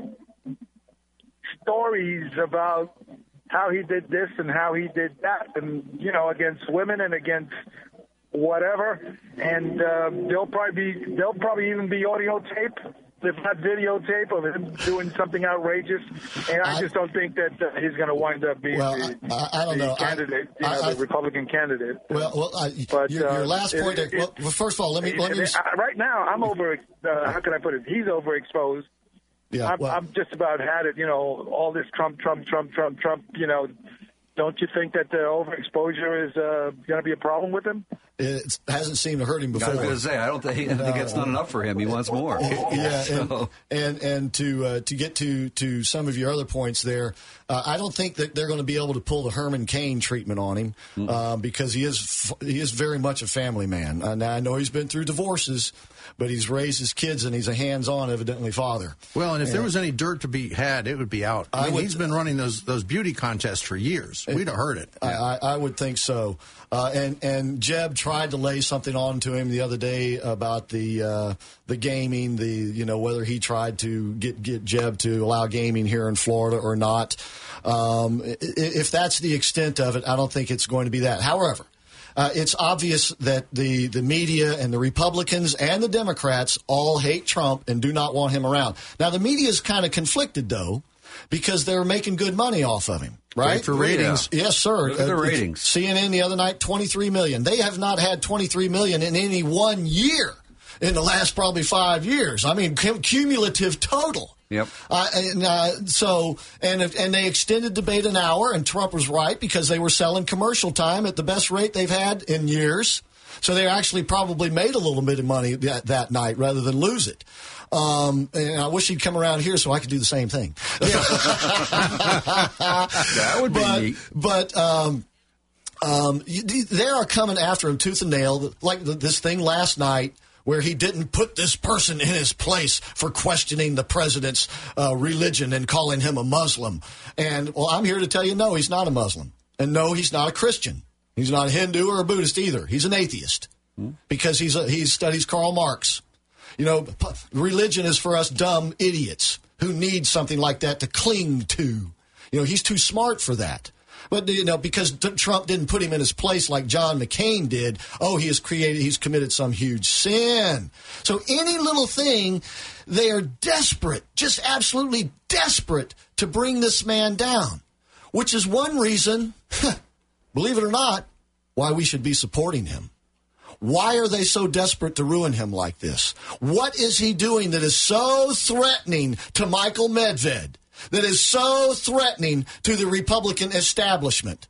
stories about how he did this and how he did that, and you know, against women and against whatever. And uh, there'll probably be there'll probably even be audio tape, if not videotape, of him doing something outrageous. And I, I- just don't think that uh, he's going to wind up being Well, the, I- I- I don't the know. I- candidate, you know, I- I- the Republican candidate. Well, well uh, But, your, your uh, last it- point there. it- Well, well, first of all, let me let me. And, uh, right now, I'm over. Uh, how can I put it? He's overexposed. Yeah, I'm, well, I'm just about had it. You know, all this Trump, Trump, Trump, Trump, Trump. You know, don't you think that the overexposure is uh, going to be a problem with him? It hasn't seemed to hurt him before. I was going to say, I don't think, I think it's not enough for him. He wants more. Yeah, So- and and, and to uh, to get to, to some of your other points there, uh, I don't think that they're going to be able to pull the Herman Cain treatment on him uh, because he is he is very much a family man. Uh, now I know he's been through divorces, but he's raised his kids and he's a hands-on, evidently, father. Well, and if there was any dirt to be had, it would be out. I, I mean, would- he's been running those those beauty contests for years. We'd have heard it. I, I, I would think so. Uh, and and Jeb tried to lay something on to him the other day about the uh, the gaming, the you know whether he tried to get get Jeb to allow gaming here in Florida or not. Um, if that's the extent of it, I don't think it's going to be that. However, uh, it's obvious that the the media and the Republicans and the Democrats all hate Trump and do not want him around. Now the media is kind of conflicted though, because they're making good money off of him. Right? Great for ratings. Yeah. Yes, sir. Look at the Uh, ratings. C N N the other night, twenty-three million. They have not had twenty-three million in any one year in the last probably five years. I mean, cum- cumulative total. Yep. Uh, and uh, so, and if- and they extended debate an hour, and Trump was right because they were selling commercial time at the best rate they've had in years. So they actually probably made a little bit of money that, that night rather than lose it. Um, and I wish he'd come around here so I could do the same thing. That would be but, neat. But um, um, you, they are coming after him tooth and nail, like the, this thing last night where he didn't put this person in his place for questioning the president's uh, religion and calling him a Muslim. And, well, I'm here to tell you, no, he's not a Muslim. And no, he's not a Christian. He's not a Hindu or a Buddhist either. He's an atheist because he's a, he studies Karl Marx. You know, p- religion is for us dumb idiots who need something like that to cling to. You know, he's too smart for that. But, you know, because t- Trump didn't put him in his place like John McCain did, oh, he has created, he's committed some huge sin. So any little thing, they are desperate, just absolutely desperate to bring this man down, which is one reason, believe it or not, why we should be supporting him. Why are they so desperate to ruin him like this? What is he doing that is so threatening to Michael Medved, that is so threatening to the Republican establishment?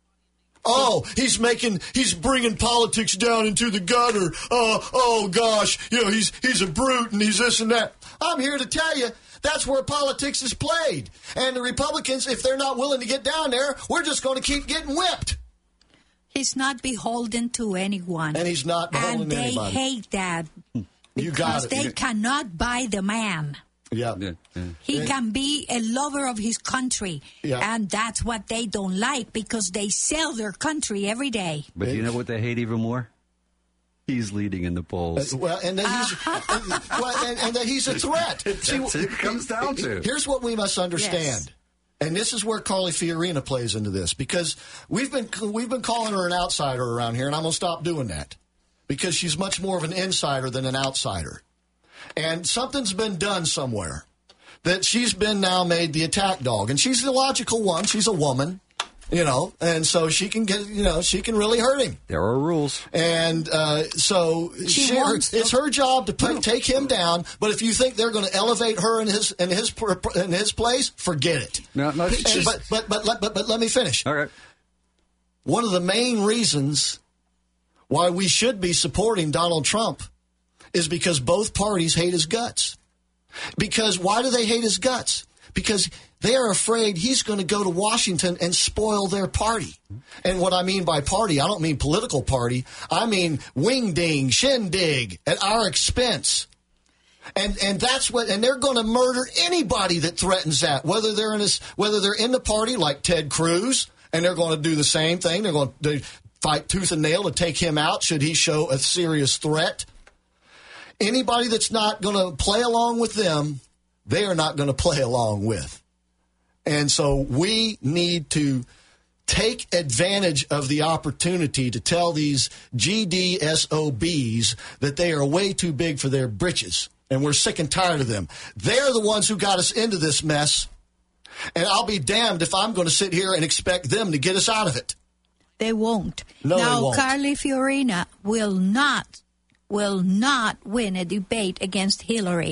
Oh, he's making, he's bringing politics down into the gutter. Oh, oh gosh, you know, he's he's a brute and he's this and that. I'm here to tell you, that's where politics is played. And the Republicans, if they're not willing to get down there, we're just going to keep getting whipped. He's not beholden to anyone. And he's not beholden and to they anybody. hate that You got because it. they You- cannot buy the man. Yeah. Yeah, yeah. He Yeah. can be a lover of his country. Yeah. And that's what they don't like because they sell their country every day. But you know what they hate even more? He's leading in the polls. Uh, Well, and that he's and, well, and, and that he's a threat. See, That's what it comes down to. Here's what we must understand. Yes. And this is where Carly Fiorina plays into this because we've been we've been calling her an outsider around here, and I'm going to stop doing that because she's much more of an insider than an outsider. And something's been done somewhere that she's been now made the attack dog, and she's the logical one. She's a woman, you know, and so she can get, you know, she can really hurt him. There are rules. And uh, so She she, wants it's her job to put, take him down. But if you think they're going to elevate her in his in his in his place, forget it. No, no, And- she's- but, but but let- but but let me finish. All right. One of the main reasons why we should be supporting Donald Trump is because both parties hate his guts. Because why do they hate his guts? Because they are afraid he's going to go to Washington and spoil their party. And what I mean by party, I don't mean political party. I mean wing-ding, shindig at our expense. And and that's what and they're going to murder anybody that threatens that, whether they're in this, whether they're in the party like Ted Cruz, and they're going to do the same thing. They're going to fight tooth and nail to take him out should he show a serious threat. Anybody that's not going to play along with them, they are not going to play along with. And so we need to take advantage of the opportunity to tell these G D S O Bs that they are way too big for their britches. And we're sick and tired of them. They're the ones who got us into this mess. And I'll be damned if I'm going to sit here and expect them to get us out of it. They won't. No, now, they won't. Carly Fiorina will not will not win a debate against Hillary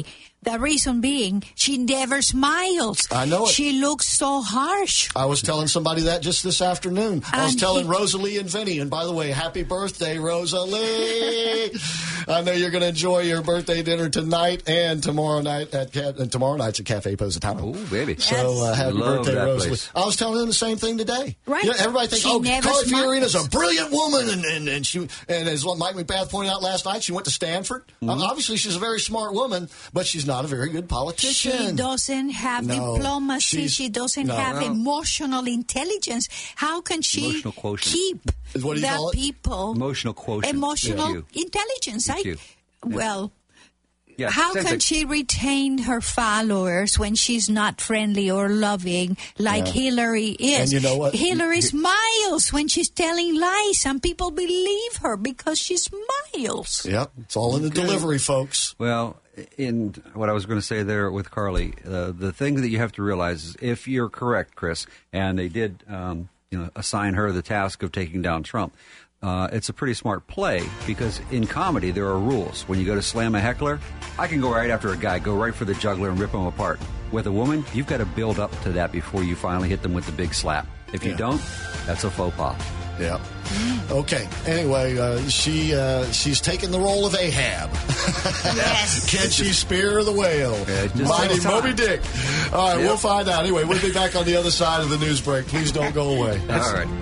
The reason being, she never smiles. I know it. She looks so harsh. I was telling somebody that just this afternoon. I was And telling he- Rosalie and Vinny, and by the way, happy birthday, Rosalie. I know you're going to enjoy your birthday dinner tonight and tomorrow night at Ca- and tomorrow night's at Cafe Positano. Oh, baby. So uh, happy Love birthday, that Rosalie. place. I was telling them the same thing today. Right. You know, everybody thinks, She oh, never Carly smiles. Fiorina's a brilliant woman, and, and, and she and as Mike McBath pointed out last night, she went to Stanford. Mm-hmm. Uh, obviously, she's a very smart woman, but she's not a very good politician. She doesn't have No, diplomacy. she's- She doesn't no. have No. emotional intelligence. How can she Emotional quotient. keep Is what do you the call it? people Emotional quotient. emotional E Q. intelligence? I, E Q. well, Yeah, how same can thing. she retain her followers when she's not friendly or loving like Yeah. Hillary is? And you know what? Hillary smiles when she's telling lies, and people believe her because she smiles. Yep, it's all in the delivery, folks. Well, in what I was going to say there with Carly, uh, the thing that you have to realize is if you're correct, Chris, and they did um, you know, assign her the task of taking down Trump, uh, it's a pretty smart play because in comedy there are rules. When you go to slam a heckler, I can go right after a guy, go right for the jugular and rip him apart. With a woman, you've got to build up to that before you finally hit them with the big slap. If you Yeah. don't, that's a faux pas. Yeah. Okay. Anyway, uh, she uh, she's taken the role of Ahab. Yes. Can she spear the whale? Yeah, it just Mighty takes time. Moby Dick. All right, Yep. we'll find out. Anyway, we'll be back on the other side of the news break. Please don't go away. All right.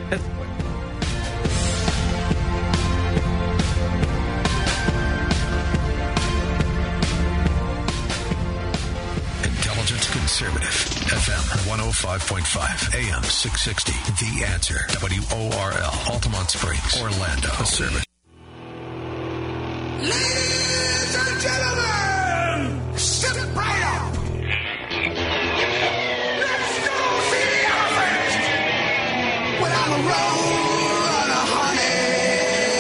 Intelligent Conservative. F M one oh five point five. A M six sixty. The Answer. W O R L. Altamont Springs. Orlando. A service. Ladies and gentlemen, step right up. Let's go see the elephant. Without a roll and a honey.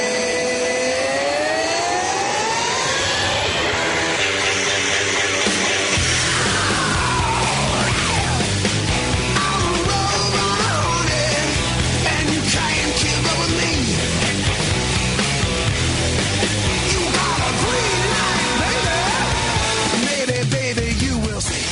I'm a roll and a honey, and you can't keep up with me. You got a green light, baby. Maybe, baby, you will see.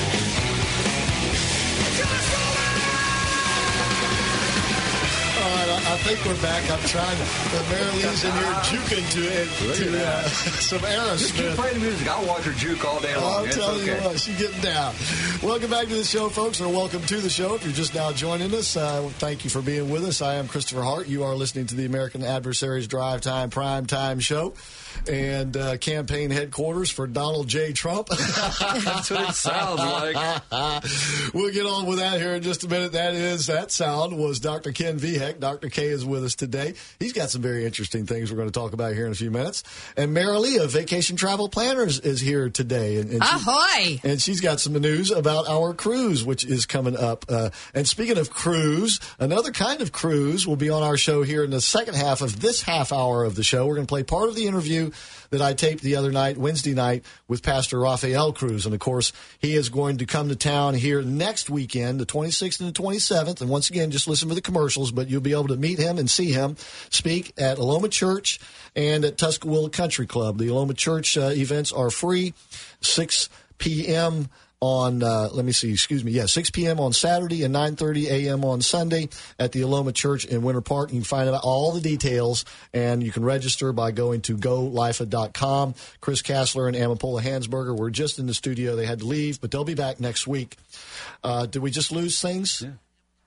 All right, I, I think we're back. I'm trying to. Uh, Mary Lee's in here juking to it to uh, some Just keep Aerosmith. playing the music. I'll watch her juke all day long. I'll It's tell okay. you what, she's getting down. Welcome back to the show, folks, or welcome to the show. If you're just now joining us, uh, thank you for being with us. I am Christopher Hart. You are listening to the American Adversaries Drive Time Prime Time Show and uh, campaign headquarters for Donald J. Trump. That's what it sounds like. We'll get on with that here in just a minute. That is, that sound was Doctor Ken Vihek. Doctor K is with us today. He's got some very interesting things we're going to talk about here in a few minutes. And Mary Lee of Vacation Travel Planners is here today. And, and she- Ahoy! and she's got some news about our cruise, which is coming up. Uh, and speaking of cruise, another kind of cruise will be on our show here in the second half of this half hour of the show. We're going to play part of the interview that I taped the other night, Wednesday night, with Pastor Rafael Cruz. And, of course, he is going to come to town here next weekend, the twenty-sixth and the twenty-seventh. And, once again, just listen for the commercials, but you'll be able to meet him and see him speak at Aloma Church and at Tuscaloosa Country Club. The Aloma Church uh, events are free, six p.m. on, uh, let me see, excuse me, yeah, six p.m. on Saturday and nine thirty a.m. on Sunday at the Aloma Church in Winter Park. You can find out all the details, and you can register by going to go lifa dot com. Chris Kassler and Amapola Hansberger were just in the studio. They had to leave, but they'll be back next week. Uh, did we just lose things? Yeah.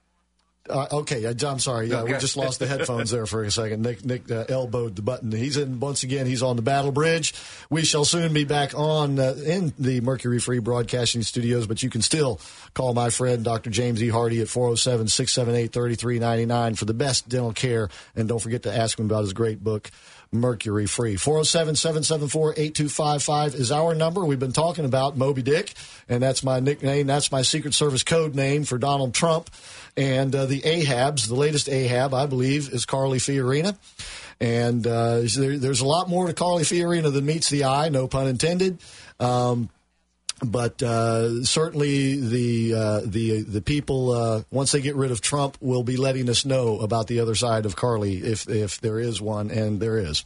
Uh, okay, I- I'm sorry. Yeah, we Okay. just lost the headphones there for a second. Nick, Nick uh, elbowed the button. He's in once again. He's on the Battle Bridge. We shall soon be back on uh, in the Mercury Free Broadcasting Studios, but you can still call my friend Doctor James E. Hardy at four oh seven, six seven eight, three three nine nine for the best dental care. And don't forget to ask him about his great book, Mercury Free. four oh seven, seven seven four, eight two five five is our number. We've been talking about Moby Dick, and that's my nickname. That's my Secret Service code name for Donald Trump. And uh, the Ahabs, the latest Ahab, I believe, is Carly Fiorina. And uh, there, there's a lot more to Carly Fiorina than meets the eye, no pun intended. Um, But uh, certainly the uh, the the people uh, once they get rid of Trump will be letting us know about the other side of Carly if if there is one, and there is.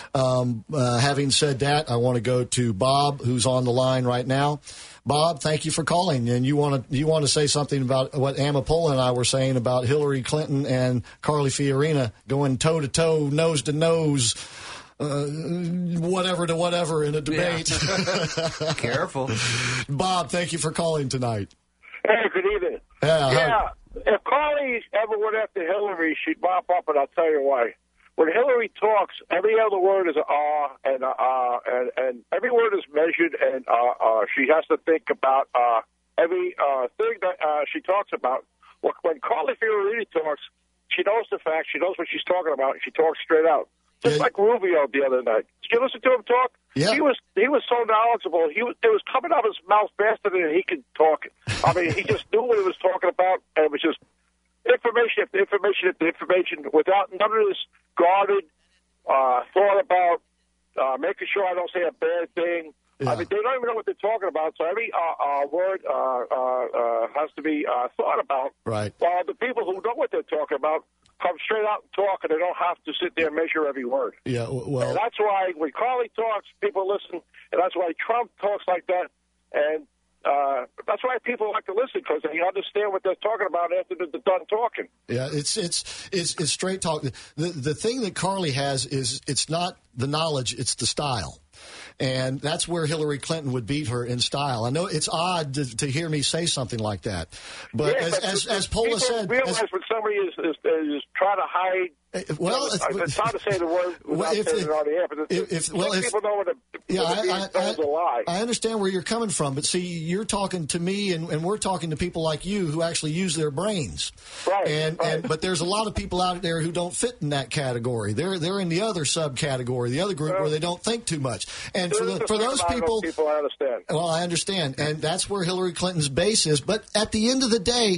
Um, uh, having said that, I want to go to Bob, who's on the line right now. Bob, thank you for calling, and you want to you want to say something about what Amapola and I were saying about Hillary Clinton and Carly Fiorina going toe to toe, nose to nose. Uh, whatever to whatever in a debate. Yeah. Careful. Bob, thank you for calling tonight. Hey, good evening. Yeah. Yeah, if Carly ever went after Hillary, she'd mop up, and I'll tell you why. When Hillary talks, every other word is ah, and uh, and and every word is measured, and uh, uh, she has to think about uh, every uh, thing that uh, she talks about. When Carly Fiorina talks, she knows the facts, she knows what she's talking about, and she talks straight out. Just like Rubio the other night. Did you listen to him talk? Yeah. He was he was so knowledgeable. He was, it was coming out of his mouth faster than he could talk. I mean, he just knew what he was talking about, and it was just information after information after information without none of this guarded uh, thought about uh, making sure I don't say a bad thing. Yeah. I mean, they don't even know what they're talking about, so every uh, uh, word uh, uh, uh, has to be uh, thought about. Right. While the people who know what they're talking about come straight out and talk, and they don't have to sit there and measure every word. Yeah, well, and that's why when Carly talks, people listen, and that's why Trump talks like that, and uh, that's why people like to listen, because they understand what they're talking about after they're done talking. Yeah, it's it's it's, it's straight talk. The the thing that Carly has is it's not the knowledge, it's the style. And that's where Hillary Clinton would beat her in style. I know it's odd to, to hear me say something like that, but yeah, as but as, the, as Pola said, realize as, when somebody is, is, is trying to hide. Well, you know, it's hard to say the word without well, if, saying it on the air, but if, if, well, if, people know what a, yeah, what I, I, a lie. I understand where you're coming from, but see, you're talking to me, and, and we're talking to people like you who actually use their brains. Right. And, right. and but there's a lot of people out there who don't fit in that category. They're they're in the other subcategory, the other group well, where they don't think too much. And for the, for those people, people, I understand. Well, I understand, and that's where Hillary Clinton's base is. But at the end of the day,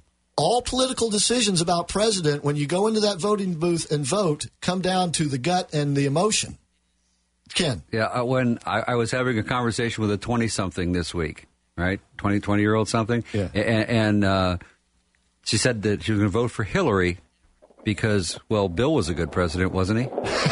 all political decisions about president, when you go into that voting booth and vote, come down to the gut and the emotion. Ken. Yeah, uh, when I, I was having a conversation with a twenty-something this week, right? twenty, twenty-year-old something. Yeah. And, and uh, she said that she was going to vote for Hillary because, well, Bill was a good president, wasn't he?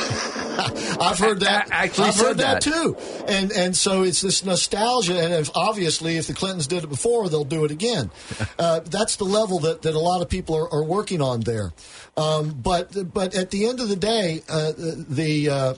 I've heard that. I actually I've said heard that, that too. And and so it's this nostalgia. And if, obviously, if the Clintons did it before, they'll do it again. Uh, that's the level that, that a lot of people are, are working on there. Um, but but at the end of the day, uh, the uh,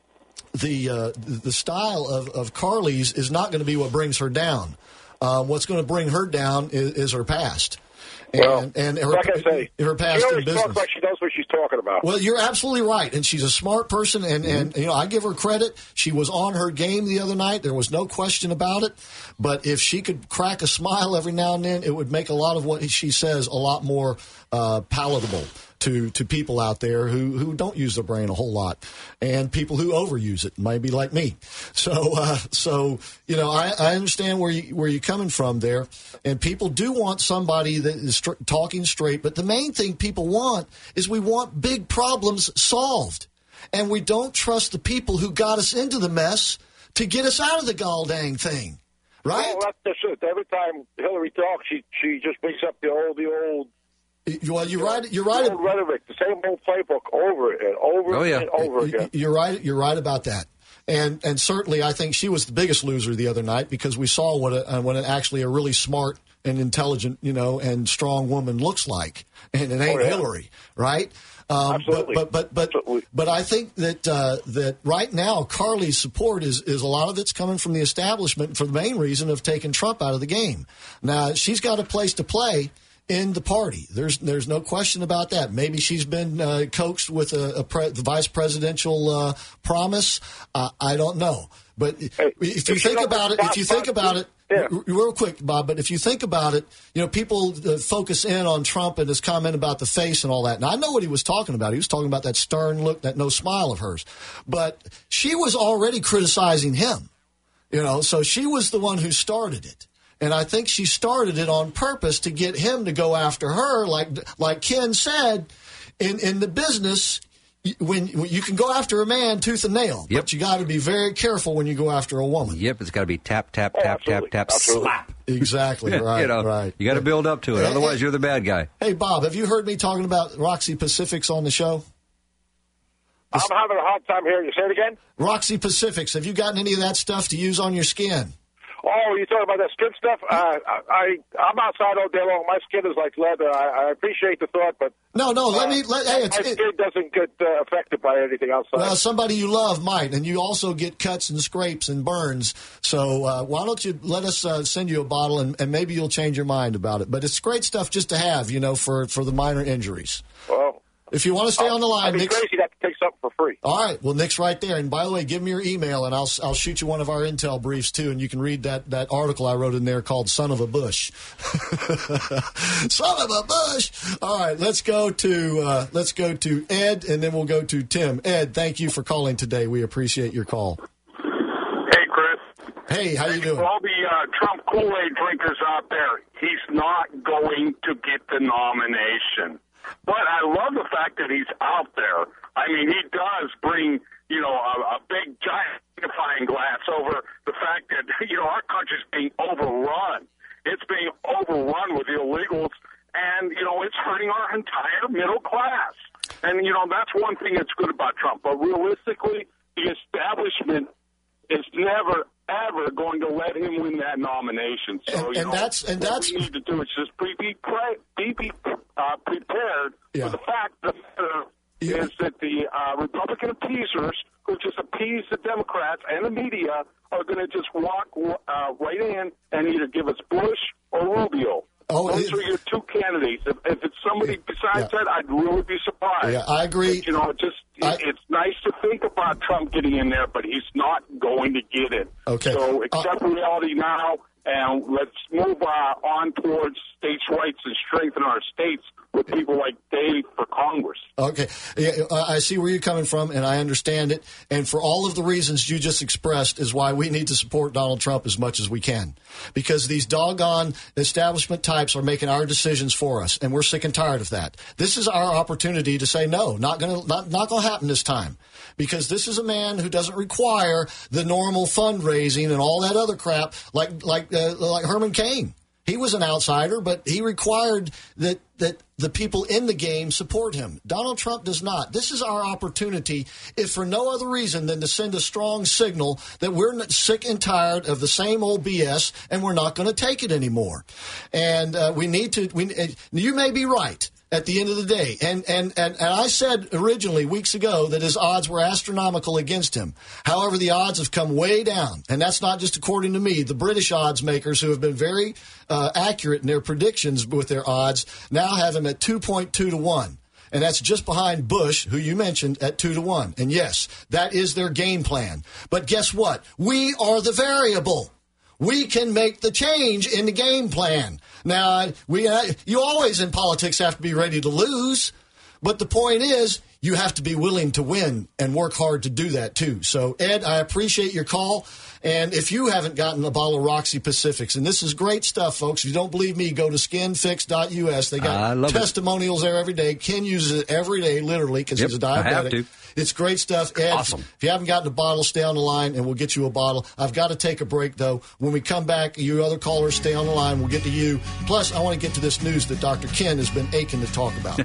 the uh, the style of, of Carly's is not going to be what brings her down. Uh, what's going to bring her down is, is her past. And, well, and her, like I say, her past she in always business. talks like she knows what she's talking about. Well, you're absolutely right, and she's a smart person, and, mm-hmm. and you know I give her credit. She was on her game the other night. There was no question about it. But if she could crack a smile every now and then, it would make a lot of what she says a lot more uh, palatable to, to people out there who, who don't use their brain a whole lot, and people who overuse it, maybe like me. So, uh, so you know, I, I understand where you where you're coming from there, and people do want somebody that is str- talking straight. But the main thing people want is we want big problems solved, and we don't trust the people who got us into the mess to get us out of the gall dang thing, right? Well, that's just it. Every time Hillary talks, she she just brings up the old the old. Well, you're right. You're right. Old rhetoric, the same old playbook over and over oh, yeah. and over again. You're right. You're right about that. And and certainly, I think she was the biggest loser the other night because we saw what a, what an actually a really smart and intelligent, you know, and strong woman looks like, and it ain't oh, yeah. Hillary, right? Um, Absolutely. But but but but, but I think that uh, that right now Carly's support is is a lot of it's coming from the establishment for the main reason of taking Trump out of the game. Now she's got a place to play in the party. There's there's no question about that. Maybe she's been uh, coaxed with a, a pre- vice presidential uh, promise. Uh, I don't know. But hey, if you think about it, if you think about it, yeah. real quick, Bob, but if you think about it, you know, people uh, focus in on Trump and his comment about the face and all that. And I know what he was talking about. He was talking about that stern look, that no smile of hers. But she was already criticizing him, you know, so she was the one who started it. And I think she started it on purpose to get him to go after her. Like like Ken said, in, in the business, when, when you can go after a man tooth and nail, Yep. but you got to be very careful when you go after a woman. Yep, it's got to be tap, tap, Oh, tap, absolutely. tap, tap, Absolutely. slap. Exactly. Yeah, right. you know, right. you got to build up to it. Hey, Otherwise, hey, you're the bad guy. Hey, Bob, have you heard me talking about Roxy Pacifics on the show? I'm having a hard time hearing you. Say it again? Roxy Pacifics. Have you gotten any of that stuff to use on your skin? Oh, you talking about that skin stuff? Uh, I, I'm outside all day long. My skin is like leather. I, I appreciate the thought, but No, no. Let uh, me. Let, hey, it's, my it, skin doesn't get uh, affected by anything outside. well, somebody you love might, and you also get cuts and scrapes and burns. So uh, why don't you let us uh, send you a bottle, and, and maybe you'll change your mind about it. But it's great stuff just to have, you know, for, for the minor injuries. Well, If you want to stay on the line, I'd be Nick's, crazy not to take something for free. all right. Well, Nick's right there. And by the way, give me your email, and I'll I'll shoot you one of our intel briefs too, and you can read that, that article I wrote in there called "Son of a Bush." Son of a Bush. All right, let's go to uh, let's go to Ed, and then we'll go to Tim. Ed, thank you for calling today. We appreciate your call. Hey, Chris. Hey, how you doing? For all the uh, Trump Kool-Aid drinkers out there, he's not going to get the nomination. But I love the fact that he's out there. I mean, he does bring, you know, a, a big giant magnifying glass over the fact that, you know, our country's being overrun. It's being overrun with illegals, and, you know, it's hurting our entire middle class. And, you know, that's one thing that's good about Trump. But realistically, the establishment is never, ever going to let him win that nomination. So, And- you and know, that's- and what that's- we need to do is just be, be, pre- be, be uh, prepared Yeah. for the fact that uh, Yeah. is that the uh, Republican appeasers who just appease the Democrats and the media are going to just walk uh, right in and either give us Bush or Rubio. Oh, Those it- are your two candidates. If, if it's somebody besides Yeah. that, I'd really be surprised. Yeah, I agree. But, you know, it just I- it's nice to think about Trump getting in there, but he's not going to get it. Okay. So accept reality now, and let's move uh, on towards states' rights and strengthen our states with people like Dave for Congress. Okay. Yeah, I I see where you're coming from, and I understand it. And for all of the reasons you just expressed is why we need to support Donald Trump as much as we can. Because these doggone establishment types are making our decisions for us, and we're sick and tired of that. This is our opportunity to say no, not gonna not, not gonna happen this time. Because this is a man who doesn't require the normal fundraising and all that other crap like like uh, like Herman Cain. He was an outsider, but he required that that the people in the game support him. Donald Trump does not. This is our opportunity, if for no other reason than to send a strong signal that we're not sick and tired of the same old B S, and we're not going to take it anymore. And uh, we need to. We, uh, you may be right at the end of the day. And, and, and, and I said originally, weeks ago, that his odds were astronomical against him. However, the odds have come way down. And that's not just according to me. The British odds makers, who have been very uh, accurate in their predictions with their odds, now have him at two point two to one. And that's just behind Bush, who you mentioned, at two to one. And yes, that is their game plan. But guess what? We are the variable. We can make the change in the game plan. Now, we uh, you always in politics have to be ready to lose, but the point is you have to be willing to win and work hard to do that too. So, Ed, I appreciate your call. And if you haven't gotten a bottle of Roxy Pacifics, and this is great stuff, folks. If you don't believe me, go to skin fix dot U S. They I got love it. testimonials there every day. Ken uses it every day, literally, because Yep, he's a I diabetic. have to. It's great stuff. Ed, awesome. If you haven't gotten a bottle, stay on the line, and we'll get you a bottle. I've got to take a break, though. When we come back, you other callers, stay on the line. We'll get to you. Plus, I want to get to this news that Doctor Ken has been aching to talk about.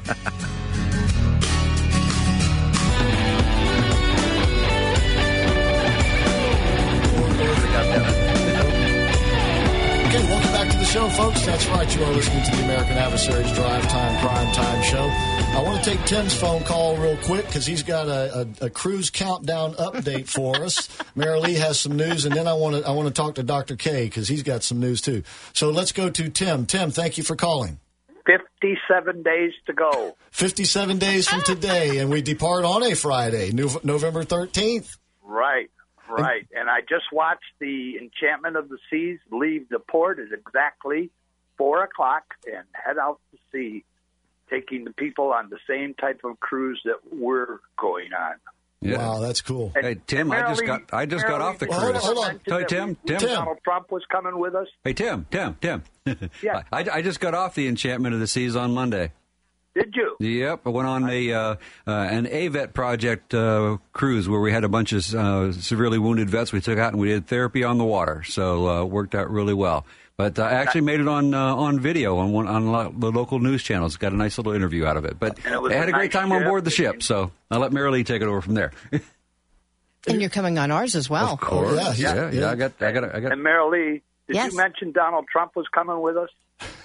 Okay, welcome back to the show, folks. That's right. You are listening to the American Adversaries Drive Time Prime Time Show. I want to take Tim's phone call real quick because he's got a, a, a cruise countdown update for us. Mary Lee has some news, and then I want to I want to talk to Doctor K because he's got some news too. So let's go to Tim. Tim, thank you for calling. fifty-seven days to go. fifty-seven days from today, and we depart on a Friday, Nov- November thirteenth. Right, right. And I just watched the Enchantment of the Seas leave the port at exactly four o'clock and head out to sea, taking the people on the same type of cruise that we're going on. Yeah. Wow, that's cool. Hey, Tim, I just got I just got off the Well, hold cruise. on, hold on. Hey, Tim, Tim. Donald Trump was coming with us. Hey, Tim, Tim, Tim. Yeah. I, I just got off the Enchantment of the Seas on Monday. Did you? Yep, I went on a uh, uh, an A VET project uh, cruise where we had a bunch of uh, severely wounded vets we took out and we did therapy on the water. So uh, worked out really well. But uh, I actually made it on uh, on video on one on lo- the local news channels. Got a nice little interview out of it. But And it was I had a a great nice time on ship. board the ship. So I'll let Mary Lee take it over from there. And you're coming on ours as well. Of course, yeah, yeah, yeah. yeah. I got, I got, I got. And Mary Lee, did Yes. you mention Donald Trump was coming with us?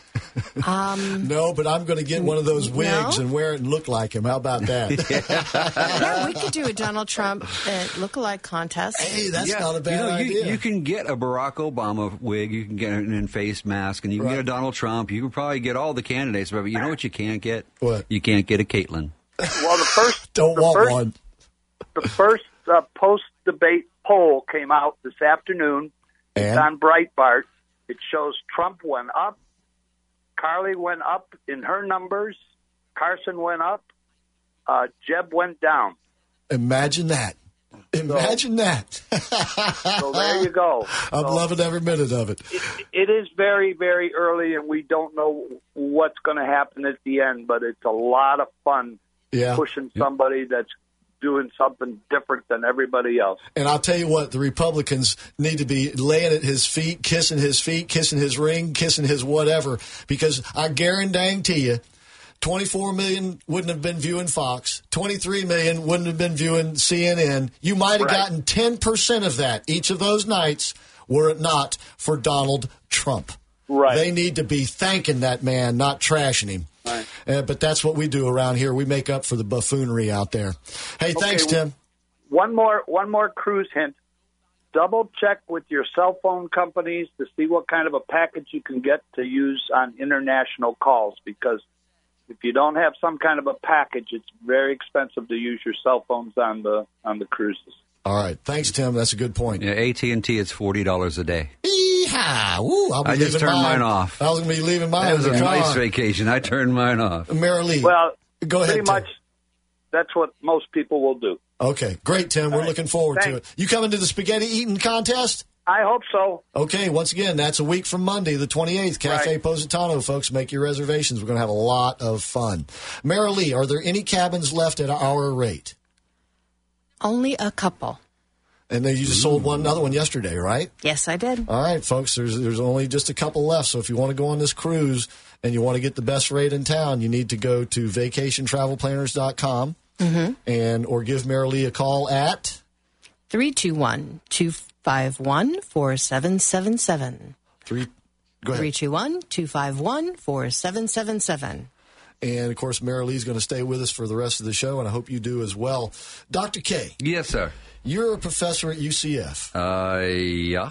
Um, No, but I'm going to get one of those wigs No? and wear it and look like him. How about that? yeah, we could do a Donald Trump uh, look-alike contest. Hey, that's Yeah, not a bad you know, idea. You, you can get a Barack Obama wig, you can get an in-face mask, and you can Right. get a Donald Trump. You can probably get all the candidates, but you know what you can't get? What? You can't get a Caitlyn. Well, the first Don't the want first, one. The first uh, post-debate poll came out this afternoon. It's And? on Breitbart. It shows Trump went up, Carly went up in her numbers, Carson went up, uh, Jeb went down. Imagine that. Imagine that. So there you go. I'm So loving every minute of it. it, it is very, very early, and we don't know what's going to happen at the end, but it's a lot of fun Yeah. pushing somebody that's doing something different than everybody else. And I'll tell you what, the Republicans need to be laying at his feet, kissing his feet, kissing his ring, kissing his whatever, because I guarantee you, twenty-four million wouldn't have been viewing Fox, twenty-three million wouldn't have been viewing C N N. You might have Right. gotten ten percent of that each of those nights were it not for Donald Trump. Right. They need to be thanking that man, not trashing him. Right. Uh, but that's what we do around here. We make up for the buffoonery out there. Hey, thanks, Okay, Tim. One more, one more cruise hint. Double check with your cell phone companies to see what kind of a package you can get to use on international calls, because if you don't have some kind of a package, it's very expensive to use your cell phones on the on the cruises. All right. Thanks, Tim. That's a good point. Yeah, A T and T, it's forty dollars a day. Yeehaw! Woo, I'll be I just leaving turned mine off. I was going to be leaving mine That was in a the car. nice vacation. I turned mine off. Mary Lee, Well, go ahead, pretty Tim. much that's what most people will do. Okay, great, Tim. We're right. looking forward to Thanks. it. You coming to the spaghetti eating contest? I hope so. Okay, once again, that's a week from Monday, the twenty-eighth. Cafe Right. Positano, folks. Make your reservations. We're going to have a lot of fun. Mary Lee, are there any cabins left at our rate? Only a couple. And then you just sold one another one yesterday, right? Yes, I did. All right, folks, there's there's only just a couple left. So if you want to go on this cruise and you want to get the best rate in town, you need to go to vacation travel planners dot com Mm-hmm. and or give Mary Lee a call at three two one, two five one, four seven seven seven. three. Go ahead. three two one, two five one, four seven seven seven. And of course, Mary Lee's going to stay with us for the rest of the show, and I hope you do as well. Doctor K, Yes, sir. you're a professor at U C F. Uh, yeah.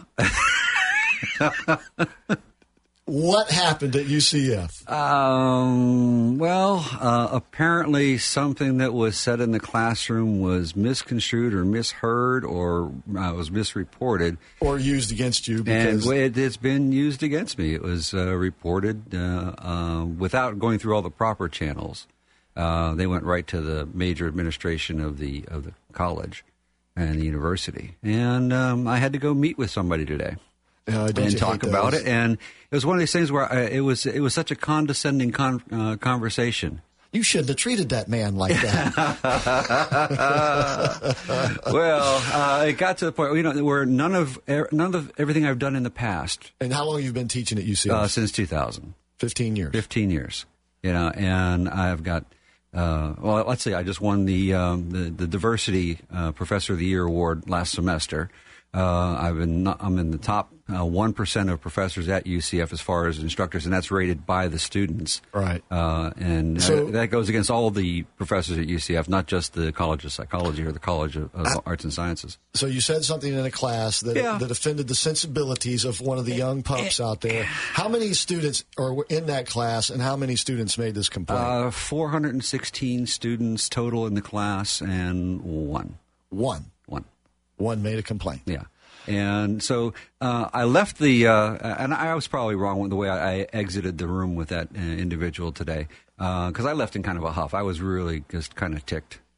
What happened at U C F? Um, well, uh, apparently something that was said in the classroom was misconstrued or misheard or uh, was misreported. Or used against you? And Because it, it's been used against me. It was uh, reported uh, uh, without going through all the proper channels. Uh, they went right to the major administration of the of the college and the university. And um, I had to go meet with somebody today. Uh, don't and you talk hate about those? it, and it was one of these things where I, it was it was such a condescending con, uh, conversation. You shouldn't have treated that man like that. Well, uh, it got to the point, you know, where none of none of everything I've done in the past. And how long have you been teaching at U C F? Uh, since two thousand. Fifteen years. Fifteen years. You know, and I've got. Uh, well, let's see. I just won the um, the, the Diversity uh, Professor of the Year award last semester. Uh, I've been I'm in the top one uh, percent of professors at U C F as far as instructors, and that's rated by the students. Right. Uh, and So- uh, that goes against all the professors at U C F, not just the College of Psychology or the College of, of Arts and Sciences. So you said something in a class that Yeah. that offended the sensibilities of one of the young pups out there. How many students are in that class, and how many students made this complaint? Uh, four hundred sixteen students total in the class, and one. One. One. One made a complaint. Yeah. And so uh, I left the, uh, and I was probably wrong with the way I, I exited the room with that uh, individual today, because I left in kind of a huff. I was really just kind of ticked.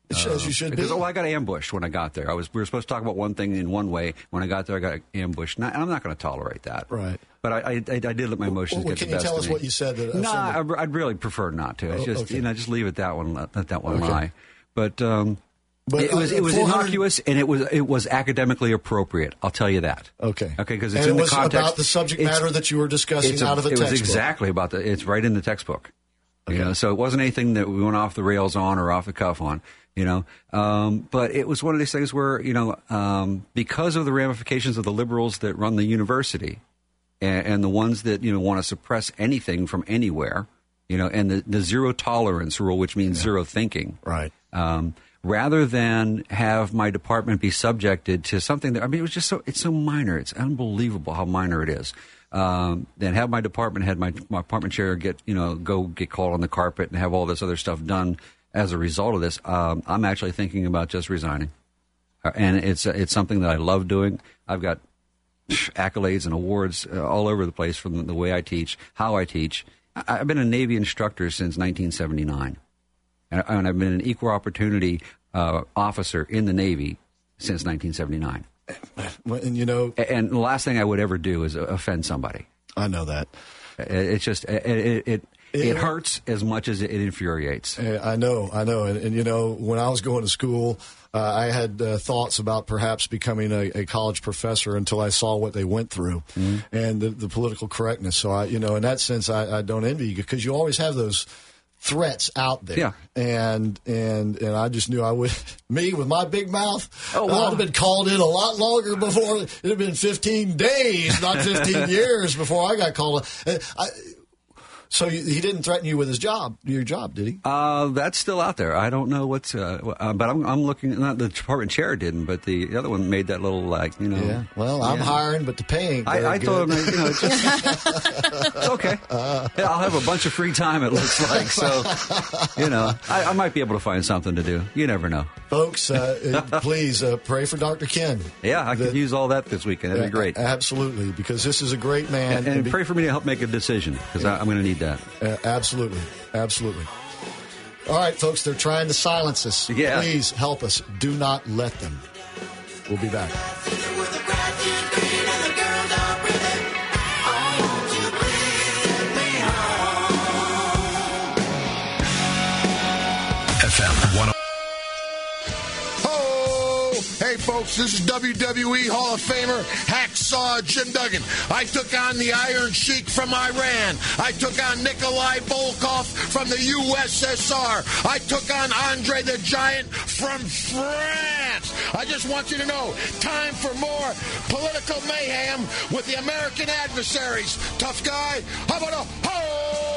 As you should because, be. oh, I got ambushed when I got there. I was we were supposed to talk about one thing in one way. When I got there, I got ambushed. And I, I'm not going to tolerate that. Right. But I, I, I did let my emotions Well, get can the you best tell of us me. what you said that No, offended- I, I'd really prefer not to. It's Oh, just okay. you know, just leave it that one. Let, let that one Okay. lie. But, um, But, it was uh, it was four hundred innocuous and it was it was academically appropriate. I'll tell you that. Okay. Okay, because it's And in it was the context about the subject it's- matter that you were discussing it's a- out of a it textbook. was exactly about the. It's right in the textbook. You know, so it wasn't anything that we went off the rails on or off the cuff on. You know, um, but it was one of these things where you know, um, because of the ramifications of the liberals that run the university, and, and the ones that you know want to suppress anything from anywhere, you know, and the, the zero tolerance rule, which means yeah. zero thinking, right? Um, rather than have my department be subjected to something that I mean, it was just so it's so minor. It's unbelievable how minor it is. Um, then have my department head, my, my department chair, get you know go get called on the carpet and have all this other stuff done. As a result of this, um, I'm actually thinking about just resigning, uh, and it's it's something that I love doing. I've got accolades and awards uh, all over the place from the, the way I teach, how I teach. I, I've been a Navy instructor since nineteen seventy-nine, and, and I've been an equal opportunity uh, officer in the Navy since nineteen seventy-nine. And you know, and the last thing I would ever do is offend somebody. I know that. It's just it. it, it It hurts as much as it infuriates. I know, I know. And, and you know, when I was going to school, uh, I had uh, thoughts about perhaps becoming a, a college professor until I saw what they went through mm-hmm. and the, the political correctness. So, I, you know, in that sense, I, I don't envy you because you always have those threats out there. Yeah. And, and, and I just knew I would, me with my big mouth, oh, well. I'd have been called in a lot longer before. It'd have been fifteen days, not fifteen years before I got called. I, So he didn't threaten you with his job, your job, did he? Uh, that's still out there. I don't know what's, uh, uh, but I'm, I'm looking. Not the department chair didn't, but the other one made that little like you know. Yeah. Well, I'm yeah. hiring, but the pay ain't. I, I good. told him, you know, it's, just, it's okay. Uh, yeah, I'll have a bunch of free time. It looks like so. You know, I, I might be able to find something to do. You never know, folks. Uh, please uh, pray for Doctor Ken. Yeah, I that, could use all that this weekend. That'd be great. Absolutely, because this is a great man. And, and, and be, pray for me to help make a decision because yeah. I'm going to need that. Uh, absolutely, absolutely. All right, folks, they're trying to silence us. Yeah. Please help us. Do not let them. We'll be back. F M one oh. Hey, folks, this is W W E Hall of Famer Hacksaw Jim Duggan. I took on the Iron Sheik from Iran. I took on Nikolai Volkov from the U S S R. I took on Andre the Giant from France. I just want you to know, time for more political mayhem with the American adversaries. Tough guy, how about a ho?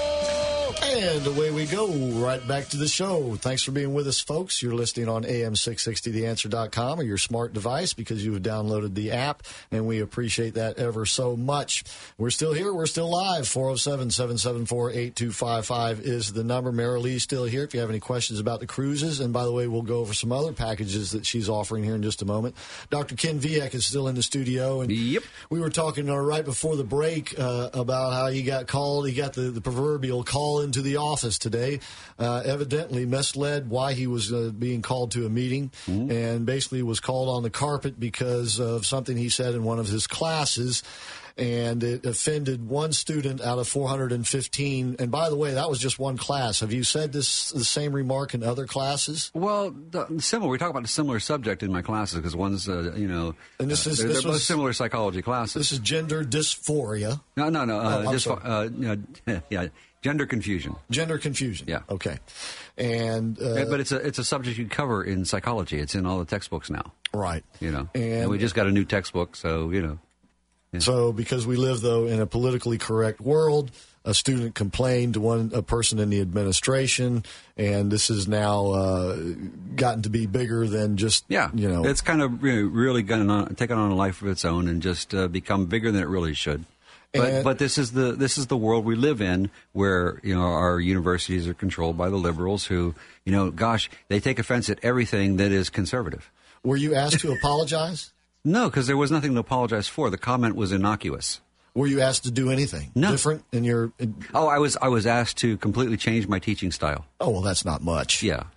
And away we go, right back to the show. Thanks for being with us, folks. You're listening on A M six sixty the answer dot com or your smart device because you have downloaded the app, and we appreciate that ever so much. We're still here. We're still live. four oh seven, seven seven four, eight two five five is the number. Mary Lee's still here if you have any questions about the cruises. And by the way, we'll go over some other packages that she's offering here in just a moment. Doctor Ken Viek is still in the studio. And yep. we were talking uh, right before the break uh, about how he got called. He got the, the proverbial call into the office today, uh, evidently misled why he was uh, being called to a meeting, mm-hmm. and basically was called on the carpet because of something he said in one of his classes, and it offended one student out of four hundred fifteen. And by the way, that was just one class. Have you said this the same remark in other classes? Well, the, similar. We talk about a similar subject in my classes because one's, uh, you know, and this is uh, they're, this they're was, both similar psychology classes. This is gender dysphoria. No, no, no. Uh, oh, dysph- uh, you know, yeah. Gender confusion. Gender confusion. Yeah. Okay. And uh, but it's a it's a subject you cover in psychology. It's in all the textbooks now. Right. You know. And, and we just got a new textbook, so you know. Yeah. So because we live though in a politically correct world, a student complained to one a person in the administration, and this has now uh, gotten to be bigger than just yeah. You know, it's kind of really, really going on, taken on a life of its own and just uh, become bigger than it really should. But and, but this is the this is the world we live in, where you know our universities are controlled by the liberals, who you know, gosh, they take offense at everything that is conservative. Were you asked to apologize? No, because there was nothing to apologize for. The comment was innocuous. Were you asked to do anything no. different in your? In... Oh, I was I was asked to completely change my teaching style. Oh well, that's not much. Yeah.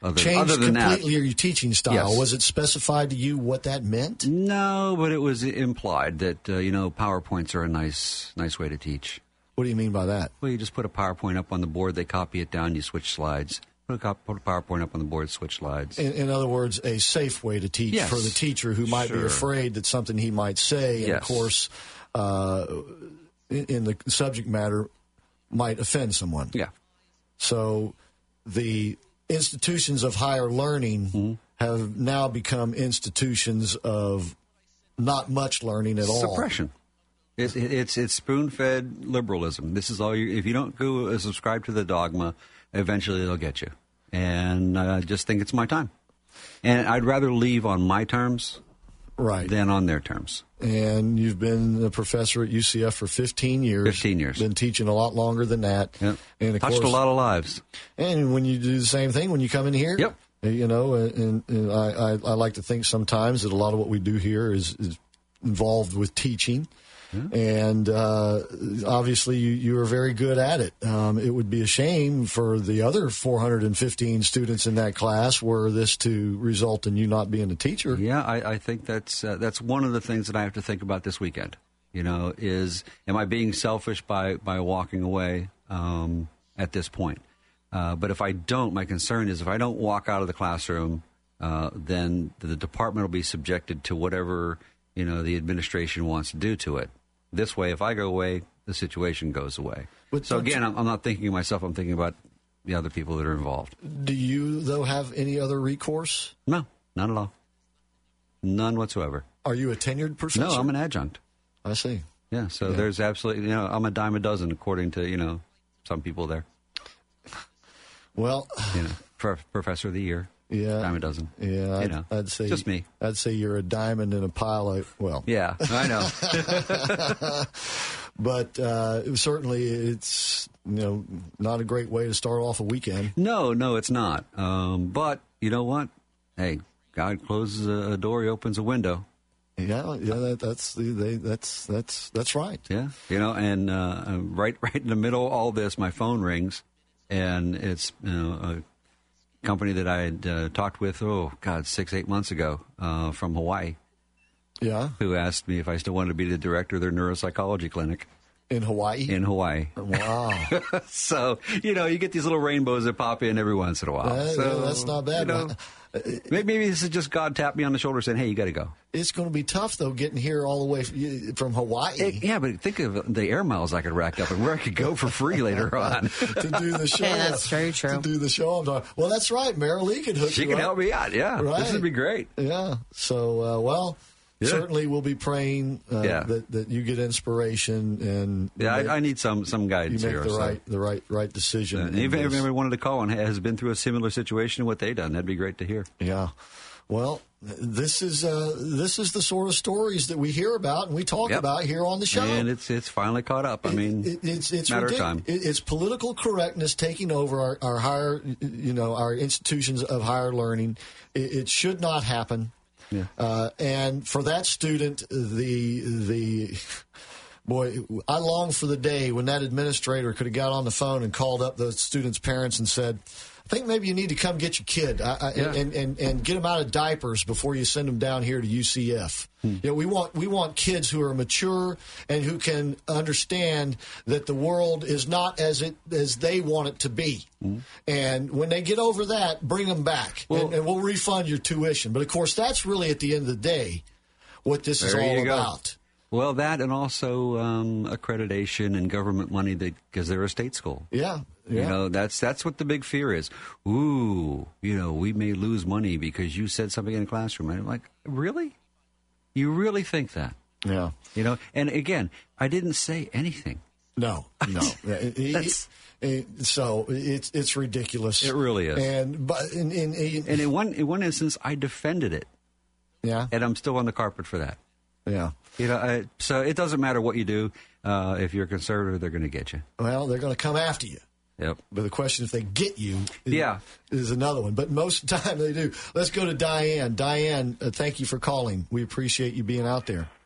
Other, Changed other than completely that, your teaching style. Yes. Was it specified to you what that meant? No, but it was implied that uh, you know PowerPoints are a nice nice way to teach. What do you mean by that? Well, you just put a PowerPoint up on the board, they copy it down, you switch slides. Put a, cop- put a PowerPoint up on the board, switch slides. In, in other words, a safe way to teach Yes. for the teacher who might be Sure. afraid that something he might say, and of Yes. course, uh, in, in the subject matter, might offend someone. Yeah. So the institutions of higher learning Mm-hmm. have now become institutions of not much learning at all. Suppression. It, it, it's it's spoon-fed liberalism. This is all you. If you don't go uh, subscribe to the dogma, eventually they'll get you. And I just think it's my time. And I'd rather leave on my terms, right, than on their terms. And you've been a professor at U C F for fifteen years. Fifteen years. Been teaching a lot longer than that. Yep. And of Touched course, a lot of lives. And when you do the same thing, when you come in here, yep. You know, and, and I, I, I like to think sometimes that a lot of what we do here is, is involved with teaching. And uh, obviously, you, you are very good at it. Um, it would be a shame for the other four hundred fifteen students in that class were this to result in you not being a teacher. Yeah, I, I think that's uh, that's one of the things that I have to think about this weekend. You know, is am I being selfish by by walking away um, at this point? Uh, but if I don't, my concern is if I don't walk out of the classroom, uh, then the department will be subjected to whatever you know the administration wants to do to it. This way, if I go away, the situation goes away. But so don't again, you- I'm, I'm not thinking of myself. I'm thinking about the other people that are involved. Do you, though, have any other recourse? No, not at all. None whatsoever. Are you a tenured professor? No, I'm an adjunct. I see. Yeah, so Yeah. there's absolutely, you know, I'm a dime a dozen according to, you know, some people there. Well, you know, pro- professor of the year. Yeah. Dime a dozen. Yeah, You I'd, know, I'd say just me. I'd say you're a diamond in a pile of well. Yeah, I know. But uh, certainly, it's you know not a great way to start off a weekend. No, no, it's not. Um, but you know what? Hey, God closes a door, He opens a window. Yeah, yeah, that, that's the they, that's that's that's right. Yeah, you know, and uh, right, right in the middle of all this, my phone rings, and it's you know a company that I had uh, talked with. Oh God, six eight months ago uh, from Hawaii. Yeah, who asked me if I still wanted to be the director of their neuropsychology clinic in Hawaii. In Hawaii. Wow. So you know, you get these little rainbows that pop in every once in a while. That- so that's not bad. You know, maybe, maybe this is just God tapped me on the shoulder saying, "Hey, you got to go." It's going to be tough though, getting here all the way f- from Hawaii. It- yeah, but think of the air miles I could rack up and where I could go for free later on to do the show. Yeah, that's very true. To do the show, I'm talking. Well, that's right. Meryl Lee could hook She you can up. help me out. Yeah, Right. this would be great. Yeah. So, uh, well, Yeah. certainly we'll be praying uh, Yeah. that, that you get inspiration and Yeah, make- I, I need some some you guidance make here. the so. right the right right decision. Uh, in even if this. anybody wanted to call and has been through a similar situation, what they done, that'd be great to hear. Yeah. Well, this is uh, this is the sort of stories that we hear about and we talk Yep. about here on the show. And it's it's finally caught up. I mean, It- it's it's matter of ridic- time. it- It's political correctness taking over our, our higher, you know, our institutions of higher learning. It, it should not happen. Yeah. Uh, and for that student, the the boy, I long for the day when that administrator could have got on the phone and called up the student's parents and said, I think maybe you need to come get your kid I, I, Yeah. and, and, and get them out of diapers before you send them down here to U C F. You know, we want we want kids who are mature and who can understand that the world is not as it as they want it to be. And when they get over that, bring them back, Well- and, and we'll refund your tuition. But of course, that's really at the end of the day what this is There all you go. about. Well, that and also um, accreditation and government money because they're a state school. Yeah, yeah. You know, that's that's what the big fear is. Ooh, you know, we may lose money because you said something in a classroom. And I'm like, really? You really think that? Yeah. You know, and again, I didn't say anything. No, no. Yeah, it- it- That's- it- so it's it's ridiculous. It really is. And but in, in, in And in one in one instance, I defended it, yeah, and I'm still on the carpet for that. yeah. You know, I, so it doesn't matter what you do. Uh, if you're a conservative, they're going to get you. Well, they're going to come after you. Yep. But the question, if they get you, is, Yeah. is another one. But most of the time they do. Let's go to Diane. Diane, uh, thank you for calling. We appreciate you being out there.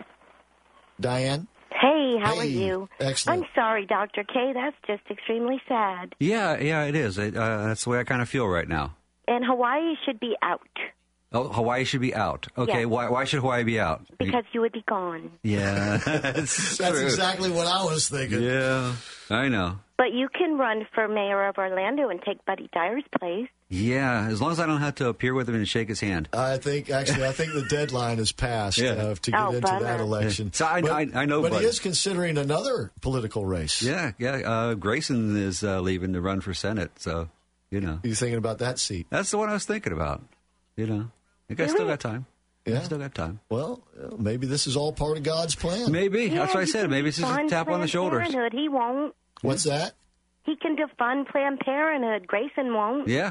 Diane? Hey, how Hey, are you? excellent. I'm sorry, Doctor K. That's just extremely sad. Yeah, yeah, it is. It, uh, that's the way I kind of feel right now. And Hawaii should be out. Oh, Hawaii should be out. Okay, Yes. why why should Hawaii be out? Because you would be gone. Yeah. That's, That's true. exactly what I was thinking. Yeah, I know. But you can run for mayor of Orlando and take Buddy Dyer's place. Yeah, as long as I don't have to appear with him and shake his hand. I think, actually, I think the deadline is passed Yeah. uh, to get Oh, into bummer. that election. So I- but, I- I know, But Buddy. he is considering another political race. Yeah, yeah. Uh, Grayson is uh, leaving to run for Senate, so, you know. You thinking about that seat? That's the one I was thinking about, you know. I guess still got time. Yeah. I still got time. Well, uh, maybe this is all part of God's plan. Maybe. Yeah, That's what I you said. can Maybe it's just a fund tap on the Planned shoulders. Parenthood. He won't. What's that? He can defund Planned Parenthood. Grayson won't. Yeah.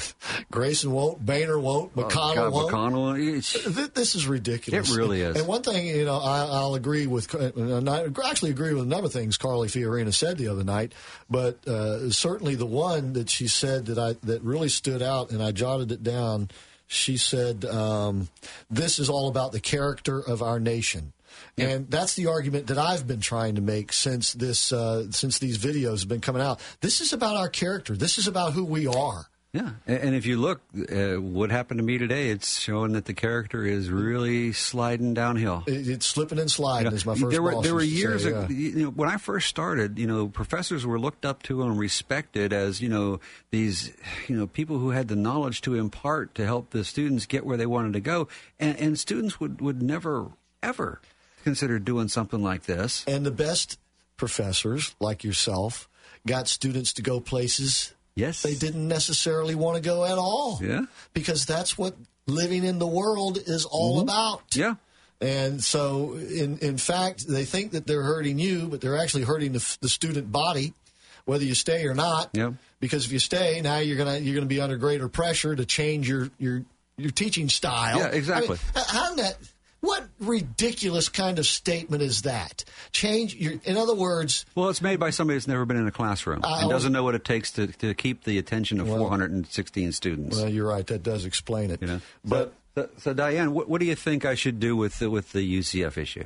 Grayson won't, Boehner won't, McConnell God, won't. McConnell, it's- Th- This is ridiculous. It really is. And one thing, you know, I, I'll agree with, and I actually agree with a number of things Carly Fiorina said the other night, but uh, certainly the one that she said that I that really stood out, and I jotted it down. She said, um, "This is all about the character of our nation." And that's the argument that I've been trying to make since this, uh, since these videos have been coming out. This is about our character. This is about who we are. Yeah, and and if you look, uh, what happened to me today, it's showing that the character is really sliding downhill. It, it's slipping and sliding. You know, Is my first there were boss there were used to years say, ago, yeah. you know, when I first started, you know, professors were looked up to and respected as, you know, these, you know, people who had the knowledge to impart to help the students get where they wanted to go, and, and students would, would never ever consider doing something like this. And the best professors, like yourself, got students to go places yes. they didn't necessarily want to go at all. Yeah. Because that's what living in the world is all Mm-hmm. about. Yeah. And so, in in fact, they think that they're hurting you, but they're actually hurting the, the student body, whether you stay or not. Yeah. Because if you stay, now you're gonna you're gonna be under greater pressure to change your your, your teaching style. Yeah, exactly. I mean, how that? What ridiculous kind of statement is that? Change your. In other words, Well, it's made by somebody that's never been in a classroom I- and doesn't know what it takes to, to keep the attention of Well- four hundred sixteen students. well, you're right. That does explain it. You know, But so, so Diane, what, what do you think I should do with the, with the U C F issue?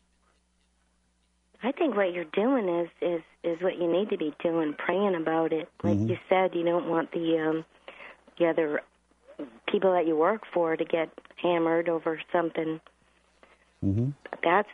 I think what you're doing is is is what you need to be doing, praying about it. Like Mm-hmm. you said, you don't want the um, the other people that you work for to get hammered over something. Mm-hmm. That's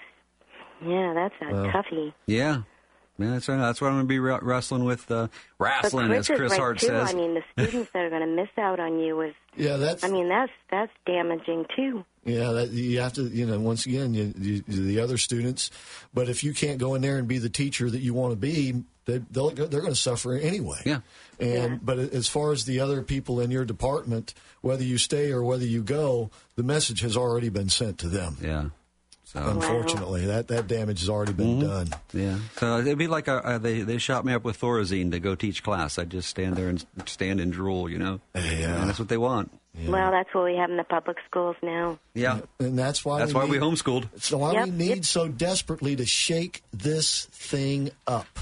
yeah, that's a Well, toughie. Yeah. Yeah, that's right. That's what I'm going to be re- wrestling with, uh, wrestling, but as Chris is Chris right Hart too. says. I mean, the students that are going to miss out on you is. yeah, that's. I mean, that's that's damaging too. Yeah, that, you have to, you know, once again, you, you, the other students. But if you can't go in there and be the teacher that you want to be, they, they'll, they're going to suffer anyway. Yeah. And Yeah. but as far as the other people in your department, whether you stay or whether you go, the message has already been sent to them. Yeah. So Unfortunately, that, that damage has already been Mhm. done. Yeah. So it'd be like a, uh, they they shot me up with Thorazine to go teach class. I'd just stand there and stand and drool, you know. Yeah. And that's what they want. Well, that's what we have in the public schools now. Yeah. And that's why That's we why we need, homeschooled. So why Yep, we need yep. so desperately to shake this thing up.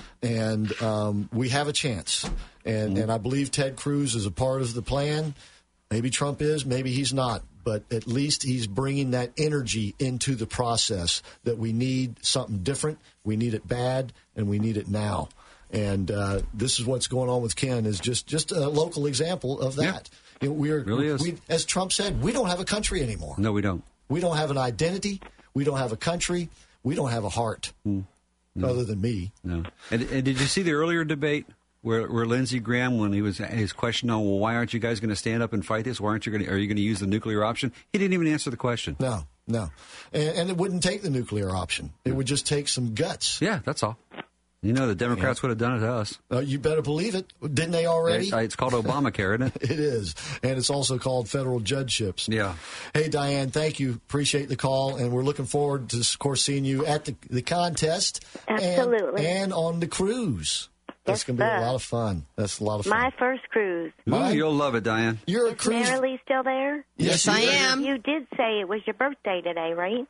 And um, we have a chance. And and I believe Ted Cruz is a part of the plan. Maybe Trump is, maybe he's not. But at least he's bringing that energy into the process that we need something different. We need it bad, and we need it now. And uh, this is what's going on with Ken is just, just a local example of that. You know, we're, Really is. we, as Trump said, we don't have a country anymore. No, we don't. We don't have an identity. We don't have a country. We don't have a heart, other than me. No. And, and did you see the earlier debate where, where Lindsey Graham, when he was his question on, well, why aren't you guys going to stand up and fight this? Why aren't you going to? Are you going to use the nuclear option? He didn't even answer the question. No, no, and, and it wouldn't take the nuclear option. It would just take some guts. Yeah, that's all. You know, the Democrats would have done it to us. Uh, you better believe it. Didn't they already? It's, it's called Obamacare, isn't it? It is, and it's also called federal judgeships. Yeah. Hey, Diane, thank you. Appreciate the call, and we're looking forward to, of course, seeing you at the, the contest. Absolutely. And, and on the cruise. That's Yes, going to be a sir. lot of fun. That's a lot of fun. My first cruise. Ooh, you'll love it, Diane. You're a Is cruise. Marilee still there? Yes, I you- am. You did say it was your birthday today, right?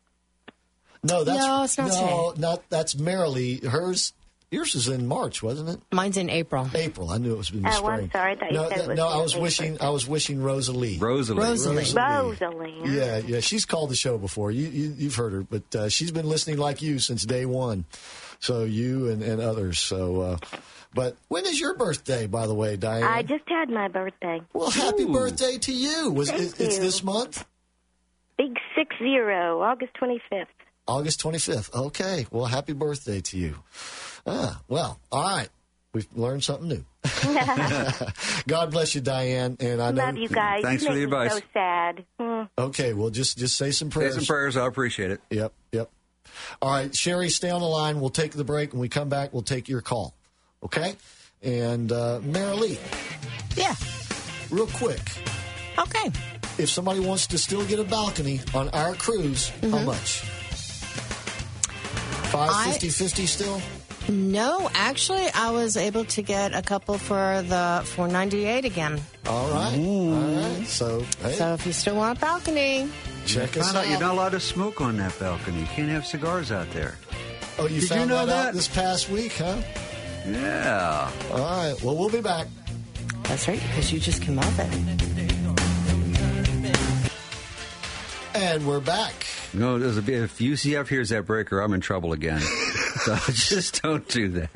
No, that's No, it's not no, not that's Marilee. Hers, yours is in March, wasn't it? Mine's in April. April. I knew it was in the Oh, spring. I'm sorry. I thought you no, said it was no. I in was April. wishing. I was wishing Rosalie. Rosalie. Rosalie. Rosalie. Yeah, yeah. She's called the show before. You, you you've heard her, but uh, she's been listening like you since day one. So you and, and others. So uh, But when is your birthday, by the way, Diane? I just had my birthday. Well, happy Ooh. birthday to you. Was Thank it, It's you. this month? Big six zero, August twenty-fifth. August twenty-fifth. Okay. Well, happy birthday to you. Ah, well, all right. We've learned something new. God bless you, Diane. And I know, Love you guys. Thanks you for make the me advice. so sad. Mm. Okay, well, just just say some Say prayers. some prayers. I appreciate it. Yep, yep. All right, Sherry, stay on the line. We'll take the break. When we come back, we'll take your call. Okay? And uh, Marilee. Yeah. Real quick. Okay. If somebody wants to still get a balcony on our cruise, Mm-hmm. how much? five fifty fifty still? No, actually, I was able to get a couple for the four ninety-eight again. All right. All right. So, hey, So if you still want a balcony, check I us found out. out you're not allowed to smoke on that balcony. You can't have cigars out there. Oh, you Did found you know that, out that? this past week, huh? Yeah. All right. Well, we'll be back. that's right, because you just came off it. And we're back. No, there's a bit- if U C F hears that breaker, I'm in trouble again. So just don't do that.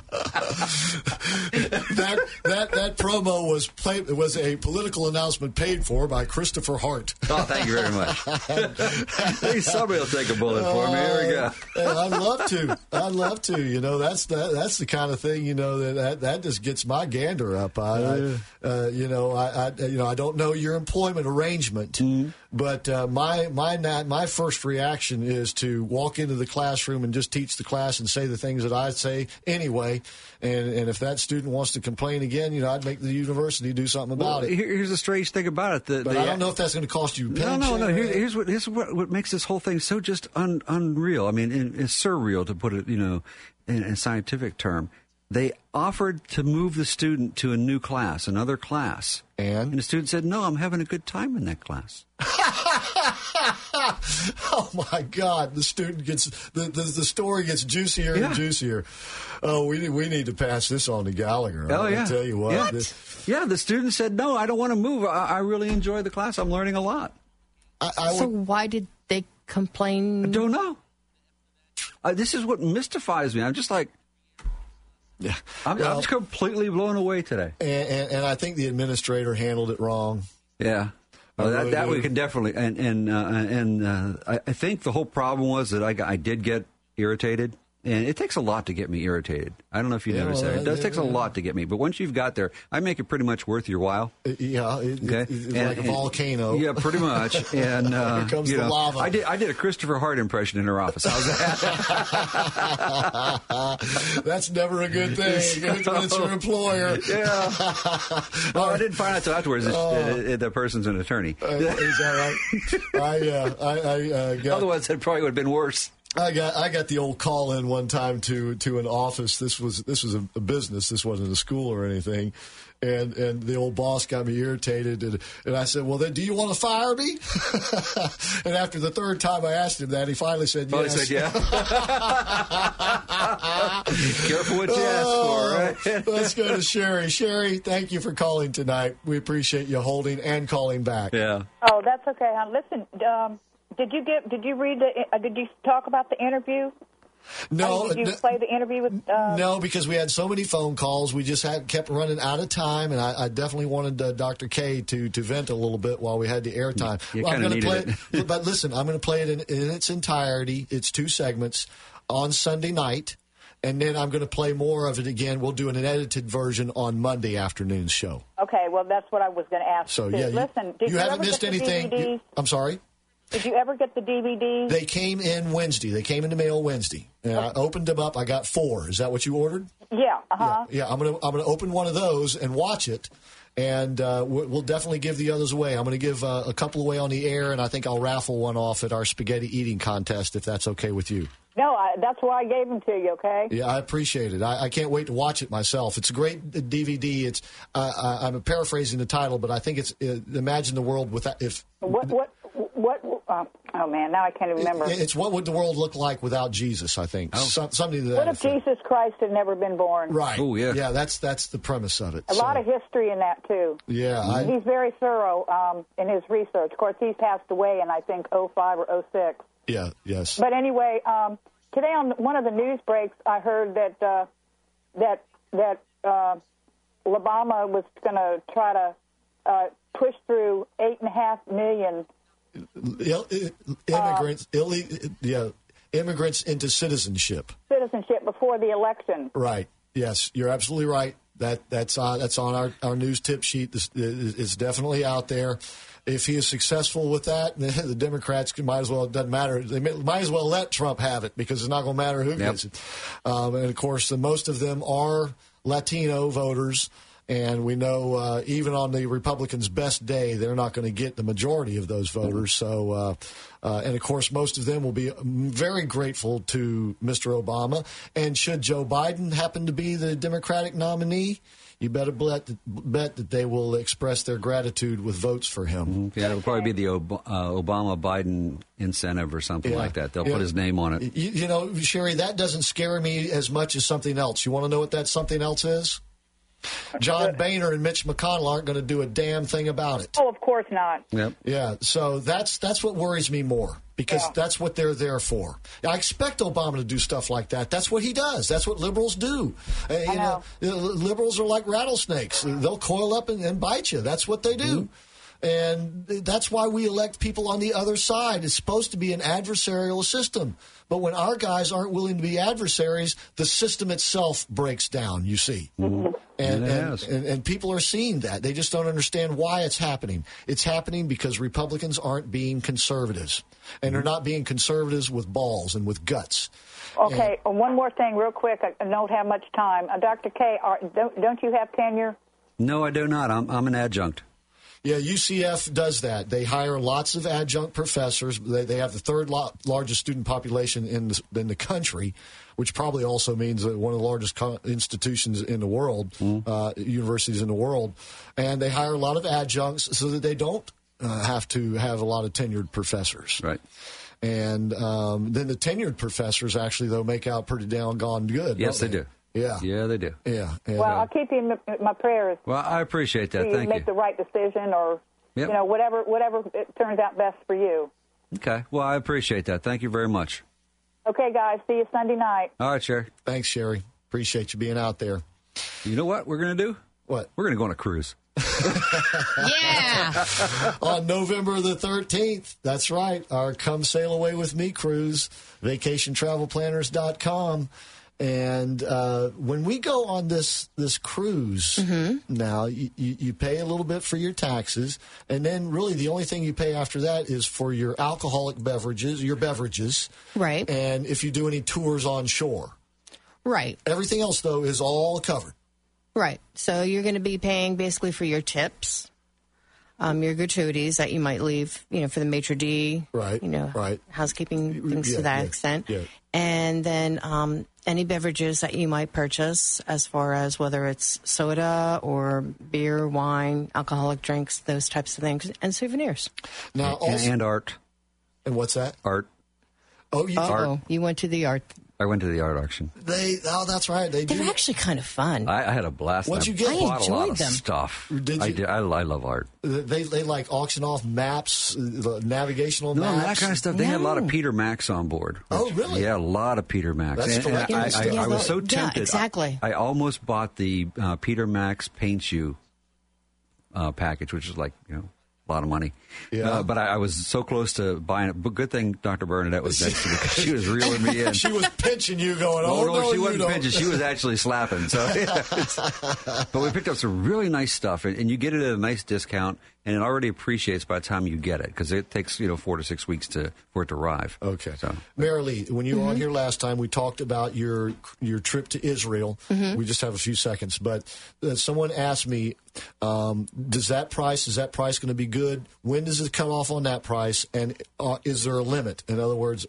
that that that promo was played, was a political announcement paid for by Christopher Hart. Oh, thank you very much. Hey, somebody will take a bullet for me. Here we go. Hey, I'd love to. I'd love to. You know, that's that, that's the kind of thing. You know that that, that just gets my gander up. I, I uh, you know, I, I you know I don't know your employment arrangement, Mm-hmm. but uh, my my na- my first reaction is to walk into the classroom and just teach the class and say the things that I say anyway. And and if that student wants to complain again, you know, I'd make the university do something about Well, it. here- here's the strange thing about it. The, But the, I don't know if that's going to cost you a No, pension. no, no. Here, here's what here's what, what makes this whole thing so just un, unreal. I mean, it, it's surreal to put it, you know, in a scientific term. They offered to move the student to a new class, another class, and, and the student said, "No, I'm having a good time in that class." Oh my God! The student gets the the, the story gets juicier Yeah. and juicier. Oh, we need we need to pass this on to Gallagher. Oh I yeah. tell you what. Yeah. This- yeah, the student said, "No, I don't want to move. I, I really enjoy the class. I'm learning a lot." I, I So would, why did they complain? I don't know. Uh, this is what mystifies me. I'm just like, yeah. I'm, Well, I'm just completely blown away today. and, and, and I think the administrator handled it wrong. Yeah. I Well, that, really that do. we can definitely, and and uh, and uh, I, I think the whole problem was that I, got, I did get irritated, and it takes a lot to get me irritated. I don't know if you Yeah, noticed well, that. It does yeah, takes a yeah. lot to get me, but once you've got there, I make it pretty much worth your while. Uh, Yeah, it, Okay, it- it's And- like a and- volcano. Yeah, pretty much. And uh, Here comes you the know, lava. I did. I did a Christopher Hart impression in her office. How's that? That's never a good thing. It's when it's your employer. Yeah. Well, I didn't find out until afterwards that Oh. uh, the person's an attorney. Uh, is that right? I uh, I, I uh, got. Otherwise, it probably would have been worse. I got I got the old call in one time to to an office. This was this was a, a business. This wasn't a school or anything. And and the old boss got me irritated, and, and I said, "Well, then, do you want to fire me?" And after the third time I asked him that, he finally said Finally yes. said yeah. Careful what you ask Oh, for, right? Let's go to Sherry. Sherry, thank you for calling tonight. We appreciate you holding and calling back. Yeah. Oh, that's okay, hon. Listen, um, did you get? Did you read the? Uh, did you talk about the interview? No, I mean, did you n- play the interview with? Uh, No, because we had so many phone calls, we just had kept running out of time, and I, I definitely wanted uh, Doctor K to, to vent a little bit while we had the airtime. You Well, I'm kinda gonna needed play it, but listen, I'm going to play it in, in its entirety. It's two segments on Sunday night, and then I'm going to play more of it again. We'll do an edited version on Monday afternoon's show. Okay, well, that's what I was going to ask. So too. yeah, you, listen, did you you, haven't ever missed get the anything. D V Ds? You- I'm sorry. Did you ever get the D V Ds? They came in Wednesday. They came in the mail Wednesday, and I opened them up. I got four. Is that what you ordered? Yeah. Uh huh. Yeah, I'm gonna I'm gonna open one of those and watch it, and uh, we- we'll definitely give the others away. I'm gonna give uh, a couple away on the air, and I think I'll raffle one off at our spaghetti eating contest if that's okay with you. No, I, that's why I gave them to you. Okay. Yeah, I appreciate it. I, I can't wait to watch it myself. It's a great D V D. It's uh, I, I'm paraphrasing the title, but I think it's uh, Imagine the World Without if. What? What? What? Uh, oh man, now I can't even remember. It's what would the world look like without Jesus? I think Some, something to that What if effect. Jesus Christ had never been born? Right. Oh yeah. Yeah, that's that's the premise of it. A So, lot of history in that too. Yeah. I, He's very thorough um, in his research. Of course, he's passed away in I think oh five or oh six. yeah. Yes. But anyway, um, today on one of the news breaks, I heard that uh, that that uh, Obama was going to try to uh, push through eight and a half million Ill, immigrants, uh, ille- yeah, immigrants into citizenship. Citizenship before the election. Right. Yes, you're absolutely right. That that's uh, that's on our, our news tip sheet. This is definitely out there. If he is successful with that, the Democrats can, might as well. It doesn't matter. They may, might as well let Trump have it because it's not going to matter who yep. gets it. Um, and of course, the, most of them are Latino voters. And we know uh, even on the Republicans' best day, they're not going to get the majority of those voters. So, uh, uh, and of course, most of them will be very grateful to Mister Obama. And should Joe Biden happen to be the Democratic nominee, you better bet that, bet that they will express their gratitude with votes for him. Mm-hmm. Yeah, it'll probably be the Ob- uh, Obama-Biden incentive or something yeah. like that. They'll yeah. put his name on it. You, you know, Sherry, that doesn't scare me as much as something else. You want to know what that something else is? John Boehner and Mitch McConnell aren't going to do a damn thing about it. Oh, of course not. Yep. Yeah, so that's that's what worries me more because yeah. that's what they're there for. I expect Obama to do stuff like that. That's what he does. That's what liberals do. Uh, you know. know, liberals are like rattlesnakes. They'll coil up and, and bite you. That's what they do. Mm-hmm. And that's why we elect people on the other side. It's supposed to be an adversarial system. But when our guys aren't willing to be adversaries, the system itself breaks down, you see. Mm-hmm. And, and, and, and people are seeing that. They just don't understand why it's happening. It's happening because Republicans aren't being conservatives. And they're not being conservatives with balls and with guts. Okay, and, one more thing real quick. I don't have much time. Uh, Doctor K, are, don't, don't you have tenure? No, I do not. I'm, I'm an adjunct. Yeah, U C F does that. They hire lots of adjunct professors. They, they have the third lo- largest student population in the, in the country, which probably also means that one of the largest co- institutions in the world, mm. uh, universities in the world. And they hire a lot of adjuncts so that they don't uh, have to have a lot of tenured professors. Right. And um, then the tenured professors actually, though, make out pretty doggone good. Yes, they? they do. Yeah. Yeah, they do. Yeah. And, well, uh, I'll keep you in the, my prayers. Well, I appreciate that. So you Thank make you. the right decision or, yep. you know, whatever, whatever it turns out best for you. Okay. Well, I appreciate that. Thank you very much. Okay, guys. See you Sunday night. All right, Sherry. Thanks, Sherry. Appreciate you being out there. You know what we're going to do? What? We're going to go on a cruise. Yeah. On November the thirteenth. That's right. Our Come Sail Away With Me cruise, vacation travel planners dot com. And uh, when we go on this this cruise, mm-hmm. now you, you, you pay a little bit for your taxes, and then really the only thing you pay after that is for your alcoholic beverages, your beverages, right? And if you do any tours on shore, right. Everything else though is all covered, right? So you're going to be paying basically for your tips, um, your gratuities that you might leave, you know, for the maitre d', right? You know, right? Housekeeping things yeah, to that yeah, extent, yeah. And then um, any beverages that you might purchase, as far as whether it's soda or beer, wine, alcoholic drinks, those types of things, and souvenirs. Now, also, and art. And what's that? Art. Oh, you art. You went to the art. I went to the art auction. They oh, that's right. They They're do. actually kind of fun. I, I had a blast. What'd I you get? I bought enjoyed a lot of them. stuff. Did you? I, did. I, I love art. They they like auction off maps, the navigational no, maps. that kind of stuff. They no. had a lot of Peter Max on board. Which, Oh, really? Yeah, a lot of Peter Max. That's and, and I, I, I, I was so Yeah, tempted. exactly. I, I almost bought the uh, Peter Max Paints You uh, package, which is like, you know, a lot of money. Yeah. Uh, but I, I was so close to buying it. But good thing Doctor Bernadette was next to me because she was reeling me in. She was pinching you, going, Oh, "Oh no, no, she you wasn't don't." pinching. She was actually slapping. So, yeah, but we picked up some really nice stuff, and, and you get it at a nice discount, and it already appreciates by the time you get it because it takes you know four to six weeks to for it to arrive. Okay. So, Marilee, when you were on here last time, we talked about your your trip to Israel. Mm-hmm. We just have a few seconds, but uh, someone asked me, um, "Does that price? Is that price going to be good? When does it come off on that price? And uh, is there a limit? In other words,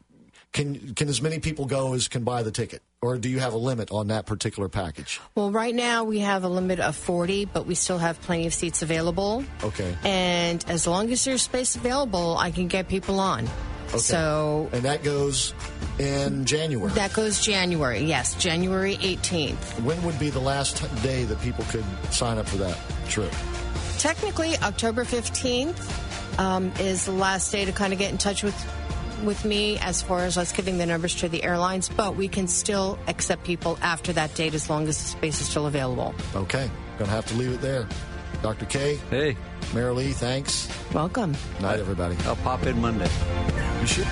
can can as many people go as can buy the ticket, or do you have a limit on that particular package?" Well, right now we have a limit of forty, but we still have plenty of seats available. Okay. And as long as there's space available, I can get people on. Okay. So and that goes in January. That goes January, yes, January eighteenth. When would be the last t- day that people could sign up for that trip? Technically, October fifteenth um, is the last day to kind of get in touch with with me as far as us giving the numbers to the airlines, but we can still accept people after that date as long as the space is still available. Okay. Going to have to leave it there. Doctor K. Hey. Mary Lee, thanks. Welcome. Night, everybody. I'll pop in Monday. You should.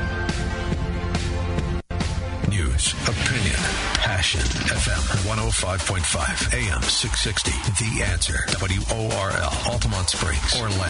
News, opinion, passion. F M one oh five point five, A M six sixty. The Answer. W O R L. Altamont Springs, Orlando.